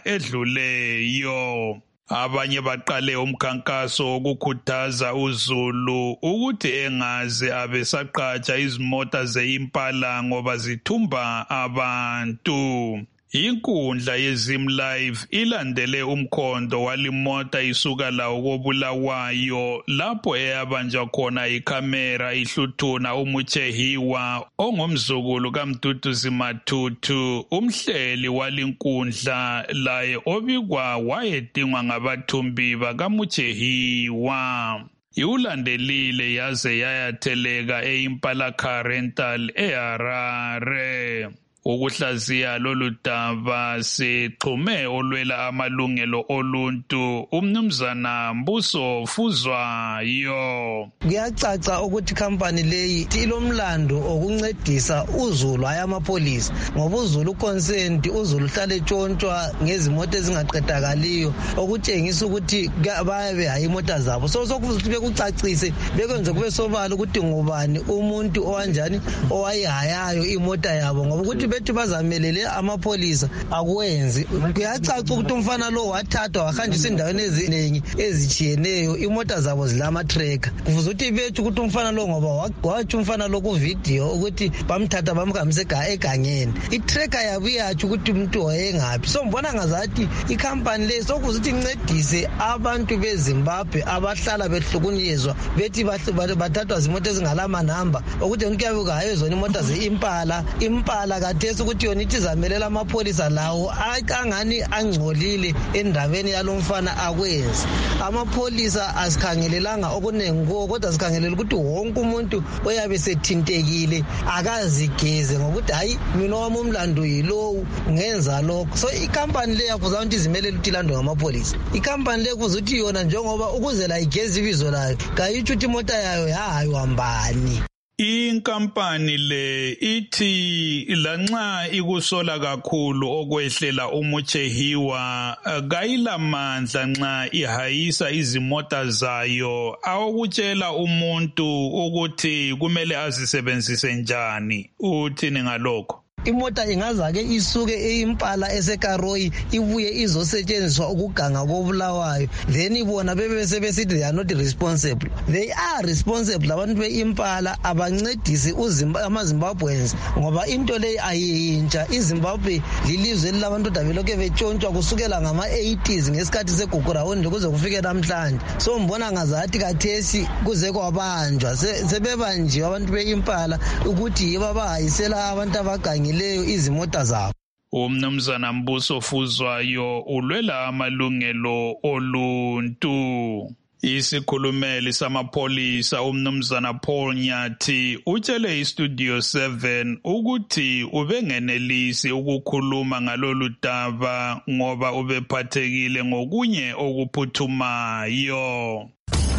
edluleyo. Abanye baqale umkhankaso wokukhuthaza uZulu ukuthi engaze abesaqatsha izimota ze-Impala ngoba zithumba abantu. Inkundla yeZim Live ilandele umkhondo walimota isuka lawo koBulawayo lapho eyabanjwa khona ikhamera ihluthuna uMuchehiwa ongumzukulu kaMduduzi Mathuthu, umhleli walinkundla laye obikwa wayedingwa ngabathumbi bakaMuchehiwa. Iwulandelile yaze yayatheleka e-Impala Car Rental eHarare. Ukuhlaziya lolu daba sixhume olwela amalungelo oluntu umnumzana Mbuso Fuzwayo. Kuyacaca ukuthi company leyi ilomlando okuncedisa uZulu ayamapolisi ngoba uZulu consent uZulu hlale tshontshwa ngezimoto ezingaqedakaliyo okutshengisa ukuthi bayabe hayi imota zabo. So sokuthi bekucacise bekwenze kube sobala ukuthi ngubani umuntu owanjani owayihayayo imota yabo ngoba ukuthi bethi bazamelele amapolisa akwenzi. Kuyacaca ukuthi umfana lo wathathwa wahanjiswa endaweni eziningi ezitshiyeneyo imota zabo zilama tracker. Kuvuza ukuthi bethi ukuthi umfana lo ngoba wathi umfana lo ku video ukuthi bamthatha bamhambise egangeni. I-tracker yabo iyathi ukuthi umuntu wayengaphi. So mbona ngazathi i-company le sokuza ukuthi incedise abantu beZimbabwe abahlala behlukunyezwa bethi bathathwa zimoto ezingalama number ukuthi nkuyabe hayo zona imota ze-Impala Impala kade ukuthi yona ithi zamelela amapolisa lawo angani angcolile endabeni yalomfana akwenzi. Amapolisa asikhangelelanga okunengi kuwo kodwa sikhangelela ukuthi wonke umuntu oyabe sethintekile akazigeze ngokuthi hayi mina wami umlando yilowu ngenza lokho. So i-company le yakuza ukuthi izimelele ukuthi ilandwe ngamapolisa. I-company le kuza ukuthi yona njengoba ukuze la igeze ibizo layo kayitsho ukuthi imota yayo yahayiwa mbani. Inkampani le ithi lanxa ikusola kakhulu okwehlela uMuchehiwa kayilamandla nxa ihayisa izimota zayo awokutshela umuntu ukuthi kumele azisebenzise njani. Uthini ngalokho? Imota ingazake isuke eImpala eseKaroyi ibuye izosetshenziswa ukuganga koBulawayo then ibona bebe sebesithi they are not responsible. They are responsible abantu beImpala abancedisi amaZimbabweans ngoba into le ayintsha. iZimbabwe lilizwe labantu dabelokhe betshontshwa kusukela ngama eighties ngesikhathi segugurawundi kuze kufike namhlanje. So mbona ngazathi kathesi kuze kwabanjwa sebebanjiwe abantu beImpala ukuthi yibo abahayisela abantu abagangi leyo izimota zabo. Umnumzana Mbuso Fuzwayo ulwela amalungelo oluntu. Isikhulumeli samapolisa umnumzana Paul Nyathi utshele iStudio seven ukuthi ubengenelisi ukukhuluma ngalolu daba ngoba ubephathekile ngokunye okuphuthumayo.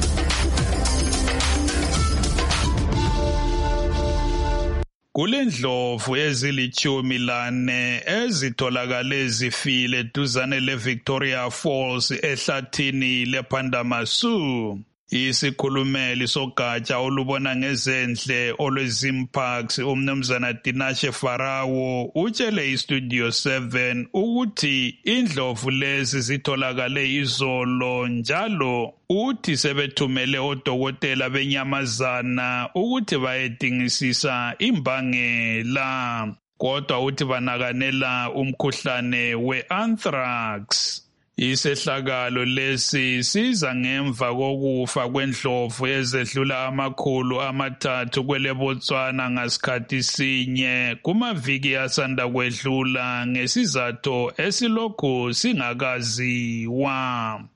Kulendlovu ezilithumi lane ezitholakale zifile duzane leVictoria Falls ehlathini lePhandamasu. Isikhulumeli sogatsha olubona ngezendle olweZim Parks umnumzana Dinashe Farawo utshele iStudio seven ukuthi indlovu lezi zitholakale izolo njalo uthi sebethumele odokotela benyamazana ukuthi bayedingisisa imbangela kodwa uthi banakanela umkhuhlane we-anthrax. Isehlakalo lesi siza ngemva kokufa kwendlovu ezedlula amakhulu amathathu kweleBotswana ngasikhathi sinye kumaviki asanda kwedlula ngesizathu esilokhu singakaziwa.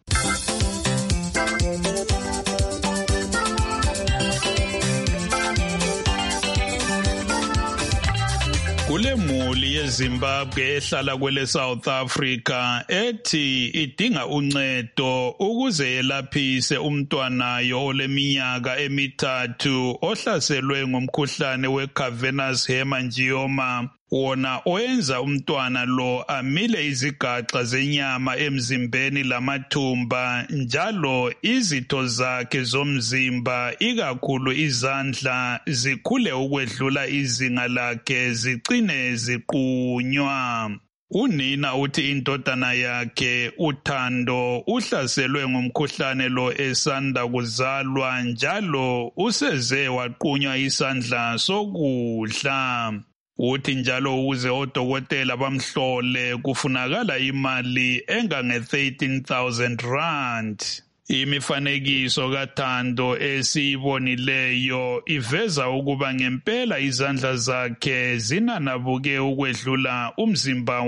Kule muli yeZimbabwe ehlala kwele South Africa ethi idinga uncedo ukuze yelaphise umntwanayo oleminyaka emithathu ohlaselwe ngumkhuhlane weCavernous hemangioma wona oyenza umntwana lo amile izigaxa zenyama emzimbeni lamathumba njalo izitho zakhe zomzimba ikakhulu izandla zikhule ukwedlula izinga lakhe zicine ziqunywa. Unina uthi indodana yakhe uThando uhlaselwe ngumkhuhlane lo esanda kuzalwa njalo useze waqunywa isandla sokudla. Uthi njalo ukuze odokotela bamhlole kufunakala imali engange thirteen thousand rand. Imifanekiso kaThando esiyibonileyo iveza ukuba ngempela izandla zakhe zinanabuke ukwedlula umzimba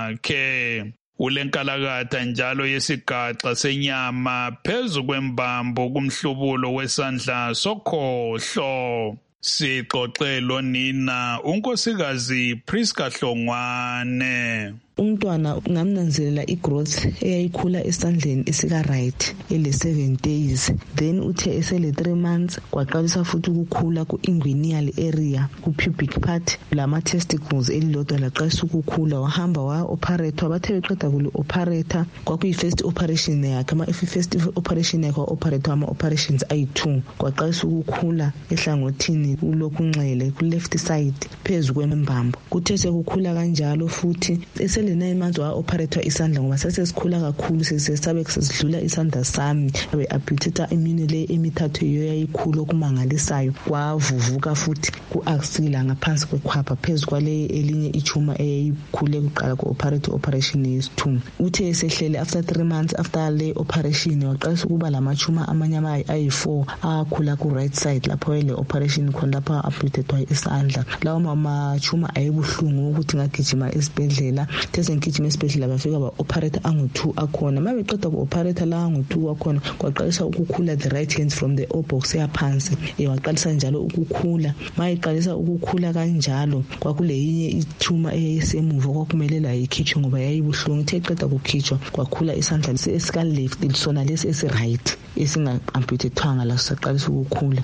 wakhe. Ulenkalakatha njalo yesigaxa senyama phezu kwembambo kumhlubulo wesandla sokhohlo. Sixoxe lonina unkosikazi Priska Hlongwane. Umntwana ngamnanzelela igrowth eyayikhula esandleni esika right ele seven days, then uthe esele three months kwaqalisa futhi ukukhula ku inguinal area ku pubic part lama testicles elilodwa laqalisa ukukhula. Wahamba wa operate, bathe beqeda kule operate kwakuyi first operation yakhe. Ama first operation yakhe operate ama operations ayi two kwaqalisa ukukhula ehlangothini ulokunxele ku left side phezu kwembambo. Kuthe sekukhula kanjalo futhi esele nine months wa operator isandla ngoba sesesikhula kakhulu sesabe sesidlula isandla sami abe amputata imini le emithathu iyo yayikhulu okumangalisayo kwavuvuka futhi ku axilla ngaphansi kwekhwapha phezu kwale elinye ichuma eyayikhule kuqala ku operator operation yesithumi. Uthe esehlele after three months after le operation waqalisa ukuba lamachuma amanyama ayi four akhula ku right side lapho ile operation khona lapha amputata isandla. Lawo machuma ayibuhlungu ukuthi ngagijima esibhedlela sengigijima esibhedlela bafika ba operator angu two akhona. Mabeqeda ku operator la angu two akhona kwaqalisa ukukhula the right hands from the o box yaphansi ewaqalisa njalo ukukhula. Mayiqalisa ukukhula kanjalo kwakule yinye ithuma eyayisemuva kwakumelela ikhitshwe ngoba yayibuhlungu. Ithe qeda kukhitshwa kwakhula isandla esika left sona lesi esi right esinga amputethwanga la saqalisa ukukhula.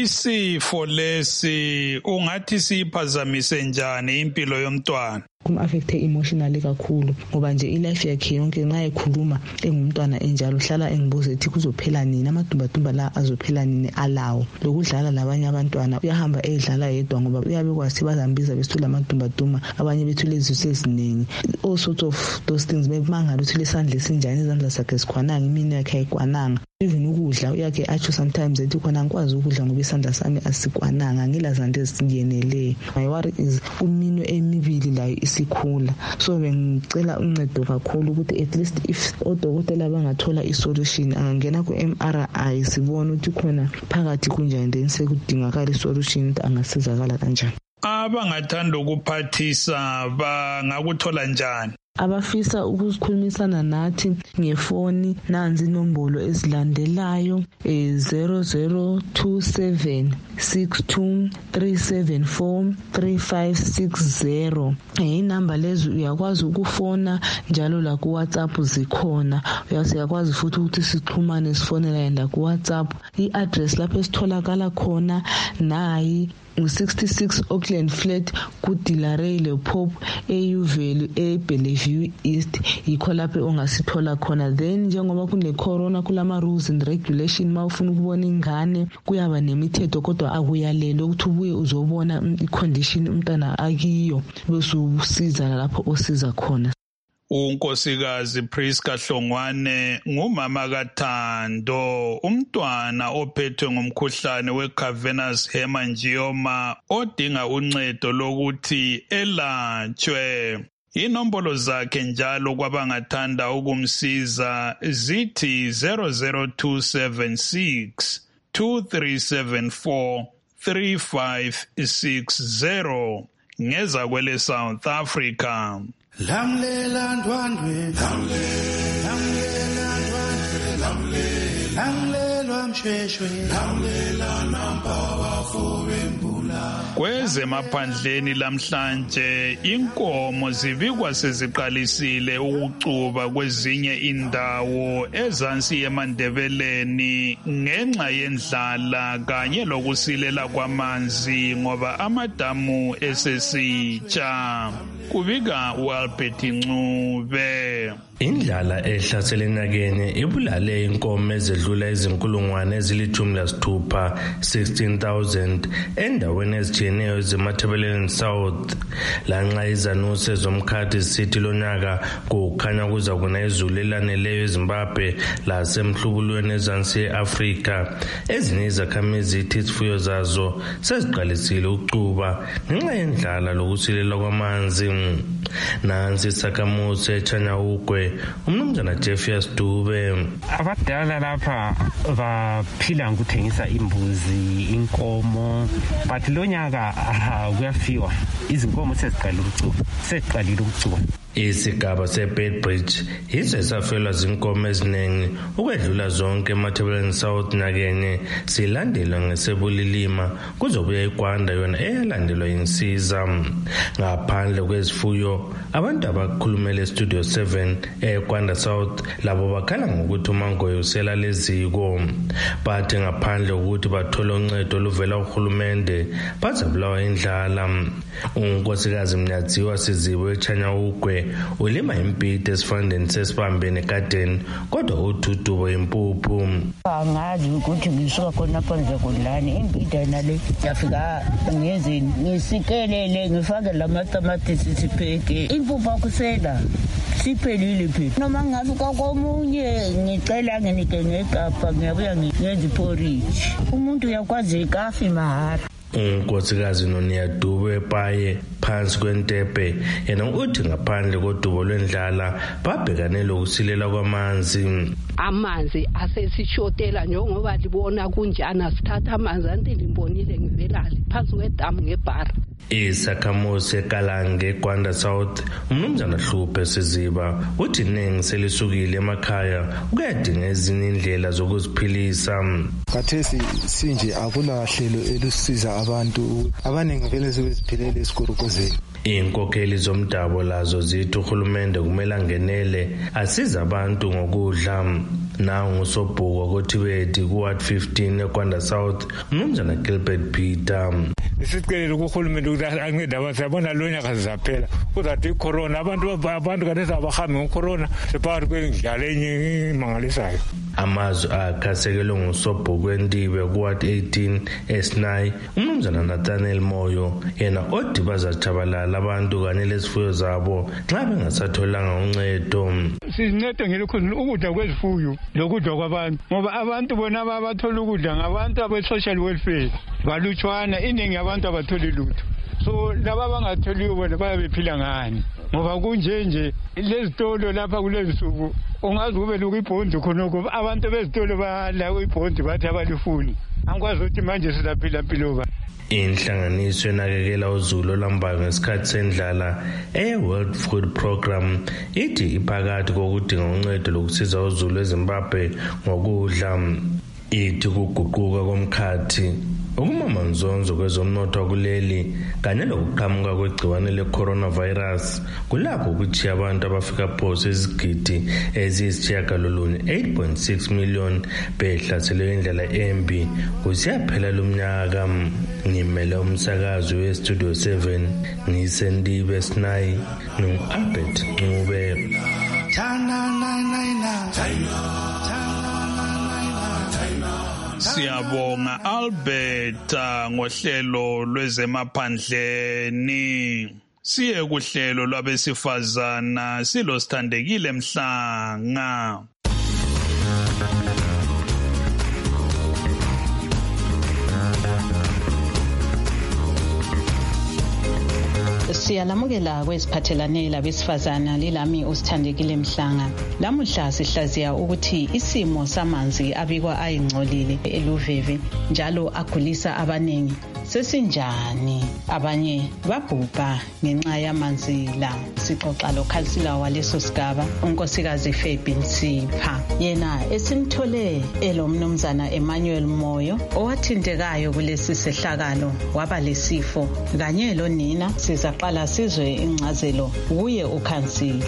Isifo lesi ungathi siphazamise njani impilo yomntwana? Kum-affecte emotionally kakhulu ngoba nje ilife yakhe yonke nxa ekhuluma engumntwana enjalo hlala engibuza ethi kuzophela nini, amadumba-dumba la azophela nini alawo. Lokudlala labanye abantwana uyahamba edlala yedwa ngoba uyabe kwathi bazambiza besithula amadumba-dumba abanye bethule izisu eziningi. All sorts of those things bemangala uthule isandla esinjani, izandla zakhe zikhwananga, imini yakhe ayikwananga. Even ukudla uyakhe atsho sometimes ethi khona ngikwazi ukudla ngoba isandla sami asikwananga, ngilazandla ezingeneleyo. My worry is umino emibili layo isikhula. So bengicela uncedo kakhulu ukuthi at least if odokotela bangathola isolution angangena ku M R I sibone ukuthi khona phakathi kunjani then sekudingakala isolution angasizakala kanjani. Abangathanda ukuphathisa bangakuthola njani? Abafisa ukukhulumisana nathi ngefoni nanzi inombolo ezilandelayo zero zero two seven six two three seven four three five six zero. Inamba lezo uyakwazi ukufona njalo la ku WhatsApp zikhona. Uyakwazi futhi ukuthi sixhumane sifonela yenda ku WhatsApp. I-address lapho esitholakala khona nayi sixty-six Auckland Flat ku Dilaray Leopold e Uvelu e Bellevue East. Yikho lapho ongasithola khona. Then njengoba kune corona kulama rules and regulation mawufuna ukubona ingane kuyaba nemithetho kodwa akuyalelo ukuthi ubuye uzobona icondition umntana akiyo bese usiza lapho osiza khona. Unkosikazi Priska Hlongwane ngumama kaThando, umntwana ophethwe ngumkhuhlane we-cavernous hemangioma odinga uncedo lokuthi elatshwe. Inombolo zakhe njalo kwabangathanda ukumsiza zithi zero zero two seven six two three seven four three five six zero ngeza kwele South Africa. Lamlela ndwandwe lamlela ndwandwe lamlela lamlela msheshwe lamlela namba bafo bembula Kwezemaphandleni lamhlanje inkomo zibikwa seziqalisile ukucuba kwezinye indawo ezansi eMandebeleni ngenxa yendlala kanye lokusilela kwamanzi ngoba amadamu esesitsha. Kubika uAlbert Ncube. Indlala ehlasela enyakeni ibulale inkomo ezedlula izinkulungwane ezilithumi lasithupha sixteen thousand endaweni ezitshiyeneyo zemathebeleni South. Lanxa izanuse zomkhathi zisithi lonyaka kukhanya kuza kuna izulu elaneleyo eZimbabwe lasemhlubulweni ezansi e-Afrika, ezinye izakhamizi zithi izifuyo zazo seziqalisile ukucuba ngenxa yendlala lokusilela kwamanzi. Nansi isakhamuzi eChanyawugwe umnumzana Jeffius Dube. Abadala lapha baphila ngokuthengisa imbuzi, inkomo, but lonyaka kuyafiwa izinkomo seziqalile ukucuba seziqalile ukucuba. Isigaba seBedbridge yiso esafelwa zinkomo eziningi ukwedlula zonke eMathebeleni South nyakenye, silandelwa ngesebulilima kuzobuya iGwanda yona eyalandelwa insiza. Ngaphandle kwezifuyo, abantu abakhulumele eStudio seven eGwanda South labo bakhala ngokuthi umangoye usela leziko, bathi ngaphandle kokuthi bathole uncedo oluvela kuhulumende bazabulawa indlala. Unkosikazi Mnyadziwa Siziwe eChanyawugwe ulima impiti esifandeni sesibambeni egadeni kodwa ududubo impuphu. Angazi ukuthi ngisuka khona phansi kodlani impiti nale yafika ngeze ngisikelele ngifake lamatamatisi sipheke impuphu akusela siphelile phela. Noma ngasuka komunye ngicela nginike ngegapha ngiyabuya ngenza porridge. Umuntu uyakwazi ikafi mahara. Unkosikazi Noniya Dube paye phansi kwentepe yena uthi ngaphandle kodubo lwendlala babhekane lokusilela kwamanzi. Amanzi asesishotela njengoba libona kunjana sithatha amanzi anti limbonile ngivelale phansi kwedamu ngebhara. Isakhamuzi eKalange eGwanda South umnumzana Hluphe Siziba uthi ningi selisukile emakhaya ukuyadinga ezinye indlela zokuziphilisa. Kathesi sinje akulahlelo elusiza abantu abaningi vele sebeziphilele esikorokozeni. Inkokheli zomdabo lazo zithi uhulumende kumele angenele asiza abantu ngokudla. Nawu ngusobhuko koThibeti kuWard fifteen eGwanda South umnumzana Gilbert Peter. Isicelo kuhulumende ukuthi ancede abantu sabona lonyaka sizaphela kuzathi icorona abantu abantu kanisa abahambi ngocorona sephakathi kwendlala enye imangalisayo. Amazwi akhasekelwe ngusobhuko wentiwe kuWard eighteen eSinayi umnumzana Nathaniel Moyo yena odi bazachabalala abantu kanye lezifuyo zabo xa bengasatholanga uncedo. Sizincede ngelokhu ukudla kwezifuyo lokudla kwabantu ngoba abantu bona abathola ukudla ngabantu abe-social welfare balutshwana, iningi abantu abatholi lutho. So laba abangatholiyo bona bayabephila ngani ngoba kunje nje lezitolo lapha kulezisuku ungazi kube lokhu ibhondi khonoko abantu bezitolo balawo ibhondi bathi abalifuni. Angikwazi ukuthi manje sizaphila impilo ba. Inhlanganiso enakekela uzulu olambayo ngesikhathi sendlala e-World Food Program ithi iphakathi kokudinga uncedo lokusiza uzulu eZimbabwe ngokudla. Ithi kuguquka komkhathi ukumamanzonzo kwezomnotho kuleli kanye lokuqhamuka kwegciwane le-coronavirus kulapho ukuthi abantu abafika phose izigidi eziyisitshiyagalolunye eight point six million behlaselwe indlela embi kusiyaphela lomnyaka. Ngimele umsakazi weStudio seven ngisendibe Sinayi no-Albert Ncube. Siyabonga Albert ngohlelo lwezemaphandleni. Siye kuhlelo lwabesifazana silo Sithandekile Mhlanga. Siyalamukela kweziphathelane labesifazana lilami uSithandekile Mhlanga. Lamuhla sihlaziya ukuthi isimo samanzi abikwa ayingcolile eLuveve njalo agulisa abaningi sesinjani? Abanye babhubha ngenxa yamanzi la. Sixoxa lokhansila waleso sigaba unkosikazi Fabi Nsipha, yena esimthole elomnumzana Emmanuel Moyo owathintekayo kulesi sehlakalo waba lesifo kanye lonina. Sizaqala sizwe incazelo kuye ukhansila.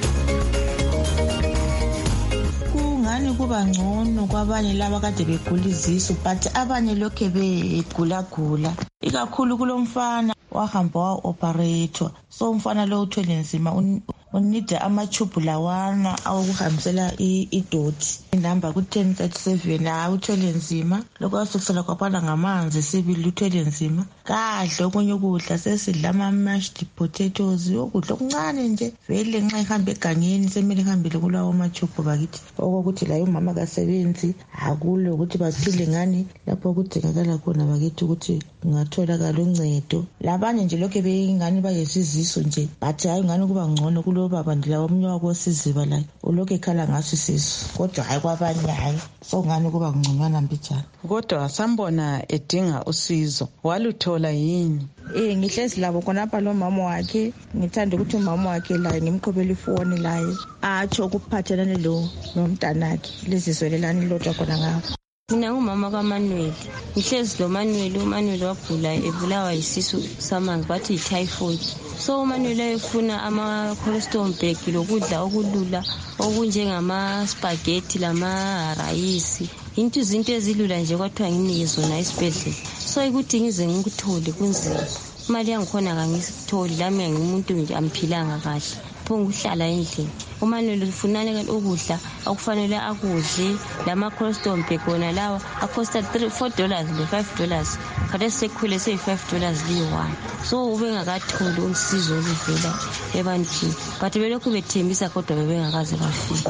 Kungani kuba ngcono kwabanye laba kade begula izisu but abanye lokhe begula gula, ikakhulu kulomfana wahamba wa-operator. So umfana lo uthwele nzima unida amachubu lawana awokuhambisela idoti inamba ku-ten thirty-seven. Hayi uthwele nzima, lokho asukusela kwaphana ngamanzi sibili uthwele nzima. Kahle okunye ukudla sesidla ama-mashed potatoes, ukudla okuncane nje vele nxa ihamba egangeni semele ihambele kulawo machubu bakithi. Okokuthi la umama kasebenzi akulo ukuthi baphile ngani lapho kudingakala khona bakithi ukuthi kungatholakala uncedo. Labanye nje lokho beyingani bayesiziso nje but hayi ngani kuba ngcono kulo baba ndila omnye wakosiziba la ulokho ekhala ngaso isisu, kodwa hayi kwabanye hayi. So ngani kuba ngconywana mbijana, kodwa sambona edinga usizo. Waluthola yini? Eh ngihlezi labo khonapha lo mama wakhe, ngithanda ukuthi umama wakhe la ngimqhubela ifoni laye atsho ukuphathelane lo nomntanakhe lezizwelelani lodwa khona ngapha. Mina ngumama kaManuel, ngihlezi lo Manuel, uManuel wagula ebulawa yisisu samanzi bathi yi-typhoid. So uManuel ayefuna ama-colostrum-bag lokudla okulula okunjengama-spaghetti lama-rayisi, into izinto ezilula nje kwathiwa nginike zona esibhedlela. So ikuthi ngize ngikuthole kunzima, imali yangikhona kangisitholi, lami ngimuntu nje amphilanga kahle, phonga uhlala endlini. uManuel ufunana ukudla akufanele akudle, lama-colostrum-bag wona lawa acosta four dollars le-five dollars, kade sekhule seyi-five dollars liyi-one. So ube ngakatholi usizo oluvela ebantwini, but belokhu bethembisa kodwa bebengakaze bafika.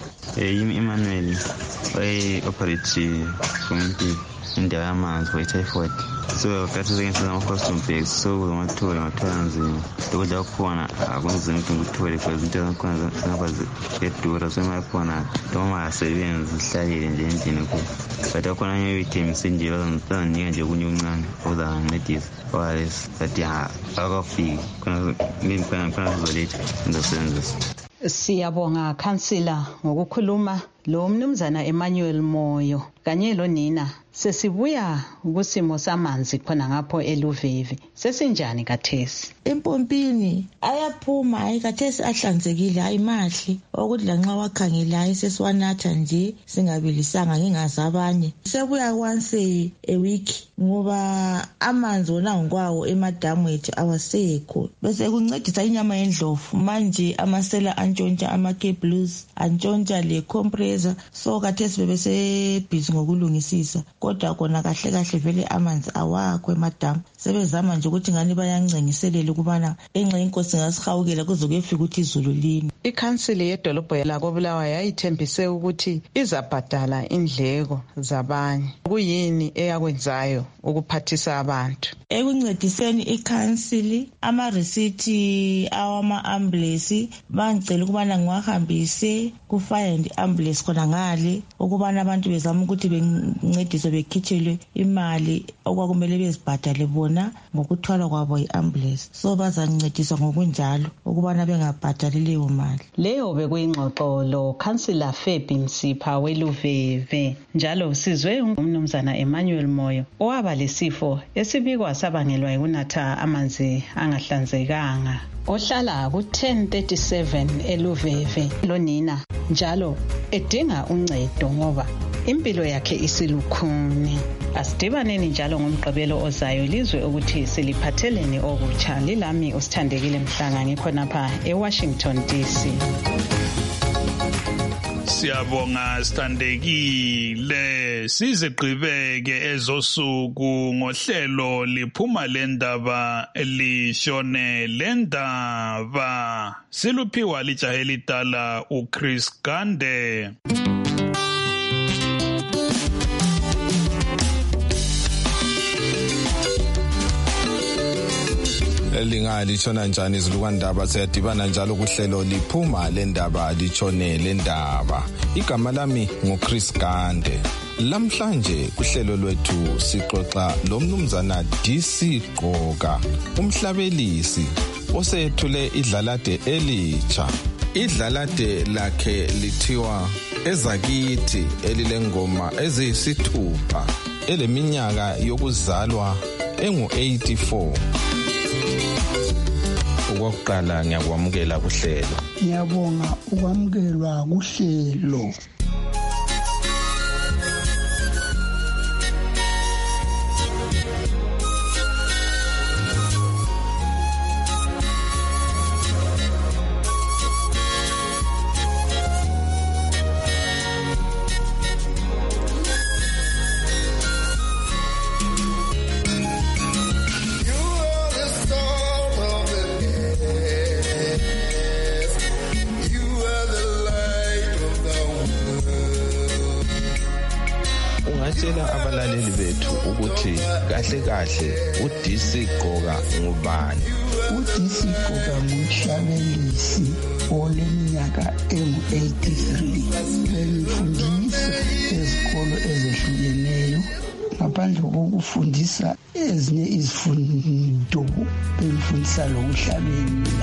Um Emmanuel waye-operate kumpi indawo yamanzi wayi-typhoid. So kathi sekenza ama-costume bags, so kuzomathola mathola nzima, lokudla kukhona akunzima ukuthi ngikuthole because into zakhona zingaba ziyadura. So imali khona noma asebenzi zihlalile nje endlini kuyo, but akhona anye uyithembise nje bazanginika nje okunye okuncane okuzangincedisa okwalesi, but akafiki khona khona sizoletha ngizosebenzisa. Siyabonga khansila ngokukhuluma lo mnumzana Emmanuel Moyo kanye lo nina. Sesibuya kusimo samanzi khona ngapho eLuveve. Sesinjani kathesi? Empompini ayaphuma, hayi kathesi ahlanzekile, hayi mahle. Okuthi lanxa wakhangela sesiwanatha nje singabilisanga ngingazabanye. Sebuya once a week ngoba amanzi wona ngokwawo emadamu ethu awasekho. Bese kuncedisa inyama yendlovu. Manje amasela antshontsha ama-cables, antshontsha le compressor. So kathesi bebese busy ngokulungisisa. Kodwa kona kahle kahle vele amanzi awakho emadamu. Sebezama nje ukuthi ngani bayancengiselela ukubana enxe inkosi ngasihawukela kuzokufika ukuthi izulu lini. Ikhansili yedolobho lakobulawa yayithembise ukuthi izabhadala indleko zabanye. Kuyini eyakwenzayo ukuphathisa abantu? Ekuncediseni ikhansili ama-receipt awama-ambulance bangicela ukubana ngiwahambise ku-fire and ambulance khona ngale ukubana abantu bezama ukuthi bencediswe bekhitshelwe imali okwakumele bezibhadale bona ngokuthwala kwabo i-ambulance. So bazancediswa ngokunjalo ukubana bengabhadali leyo mali. Leyo bekuyingxoxo lo Councillor Fabi Nsipha weLuveve. Njalo sizwe umnumzana Emmanuel Moyo owaba lesifo esibikwa sabangelwa yikunatha amanzi angahlanzekanga, ohlala ku-ten thirty-seven eLuveve. Lo nina njalo edinga uncedo ngoba impilo yakhe isilukhuni. Asidibaneni njalo ngomgqibelo ozayo lizwe ukuthi siliphatheleni okutsha. Lilami usithandekile Mhlanga, ngikhonapha eWashington D C. Siyabonga sithandekile. Sizigqibeke ezosuku ngohlelo liphuma lendaba lishone lendaba. Siluphiwa lijahe lidala uChris Gande. Lingali litshona njani izilukandaba siyadibana njalo kuhlelo liphuma lendaba litshone lendaba. Igama lami nguChris Gande. Lamhlanje kuhlelo lwethu sixoxa lomnumzana D C Gqoka, umhlabelisi osethule idlalade elitsha. Idlalade lakhe lithiwa Ezakithi, elilengoma eziyisithupha, eleminyaka yokuzalwa engu eighty-four. Okokuqala ngiyakwamukela kuhlelo. Ngiyabonga ukwamukelwa kuhlelo. Ungatshela abalaleli bethu ukuthi kahle kahle uD C Gqoka ngubani? uD C Gqoka ngumhlabelisi oleminyaka engu eighty-three. Bengifundisa ezikolo ezehlukeneyo. Ngaphandle kokufundisa ezinye izifundo, bengifundisa lokuhlabela.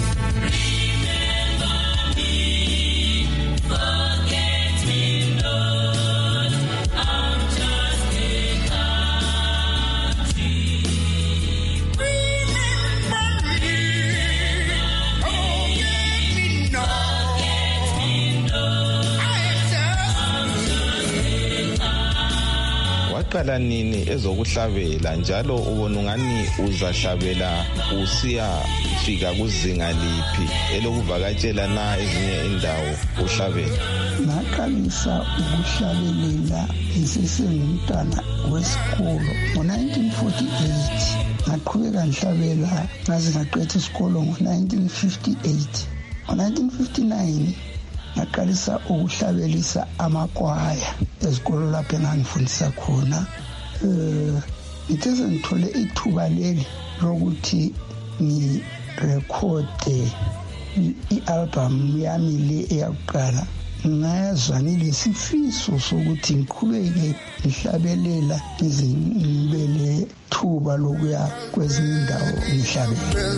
Waqala nini ezokuhlabela njalo ubona ungani uzahlabela usiya fika kuzinga liphi elokuvakatshela na ezinye indawo uhlabela? Ngaqalisa ukuhlabelela ngisesengumntwana wesikolo ngo-nineteen forty-eight. Ngaqhubeka ngihlabela ngaze ngaqeda isikolo ngo-nineteen fifty-eight. Ngo-nineteen fifty-nine ngaqalisa ukuhlabelisa amakwaya ezikolo lapho engangifundisa khona. Eh ngithe sengithole ithuba leli lokuthi ngirekhode i-album yami le eyakuqala. Ngazwa ngilesifiso sokuthi ngiqhubeke ngihlabelela ngize ngibe lethuba lokuya kwezinye indawo ngihlabela.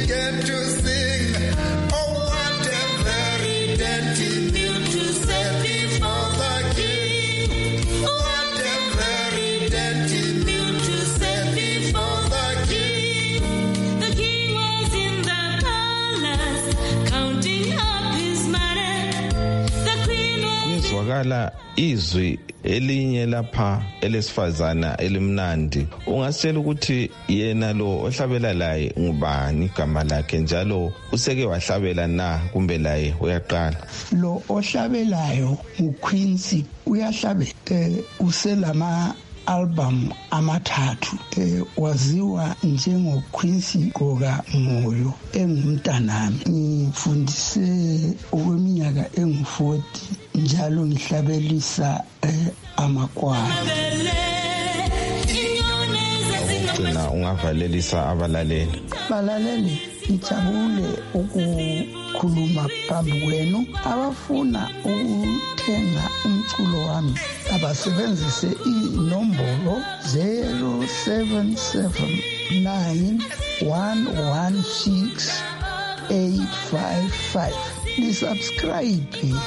Wakala izwi elinye lapha elesifazana elimnandi. Ungasitshela ukuthi yena lo ohlabela laye ngubani, igama lakhe, njalo useke wahlabela na kumbe laye uyaqala? Lo ohlabelayo uQuincy uyahlabela, eh uselama album amathathu, eh waziwa njengoQuincy Gqoka Moyo, engumntanami. Ngifundise okweminyaka engu forty njalo ngihlabelisa eh, amakwaya. Ugcina ungavalelisa abalaleli. Balaleli, ngijabule ukukhuluma phambi kwenu. Abafuna ukuthenga umculo wami abasebenzise inombolo zero seven seven nine one one six eight five five. Nisubscribe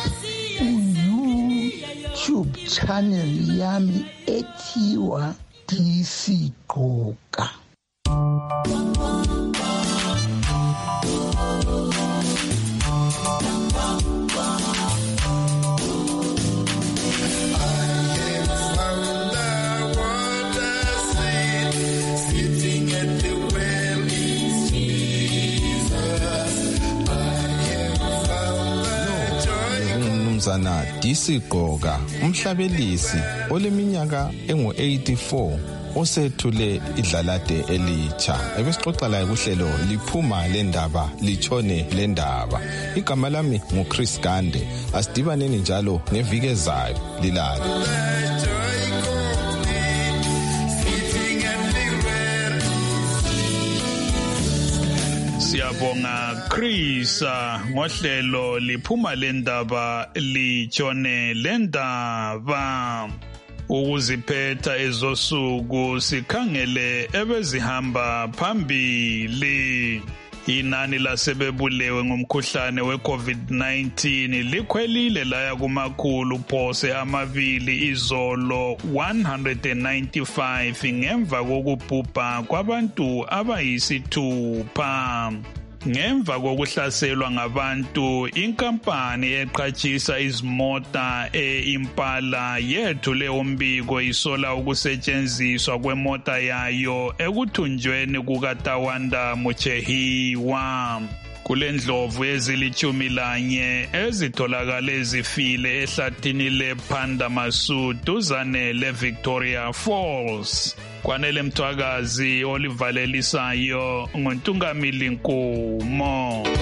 ku-YouTube channel yami ethiwa D C Gqoka. Umnumzana D C Gqoka, umhlabelisi oleminyaka engu eighty-four, osethule idlalade elitsha. Ebesixoxa laye kuhlelo liphuma lendaba litshone lendaba. Igama lami nguChris Gande. Asidibaneni njalo ngeviki ezayo lilala. Siyabonga Chris ngohlelo liphuma lendaba litshone lendaba. Ukuziphetha ezosuku sikhangele ebezihamba phambili. Inani lasebebulewe ngumkhuhlane we-COVID nineteen likhwelile laya kumakhulu phose amabili izolo one hundred ninety-five ngemva kokubhubha kwabantu abayisithupha. Ngemva kokuhlaselwa ngabantu, inkampani eqhatshisa izimota e-Impala yethule umbiko isola ukusetshenziswa kwemota yayo ekuthunjweni kukaTawanda Muchehiwa. Kulendlovu ezilithumi lanye ezitholakale zifile ehlathini lePanda Masu duzane leVictoria Falls. Kwanele Mthwakazi olivalelisayo nguNtungamili Nkumo.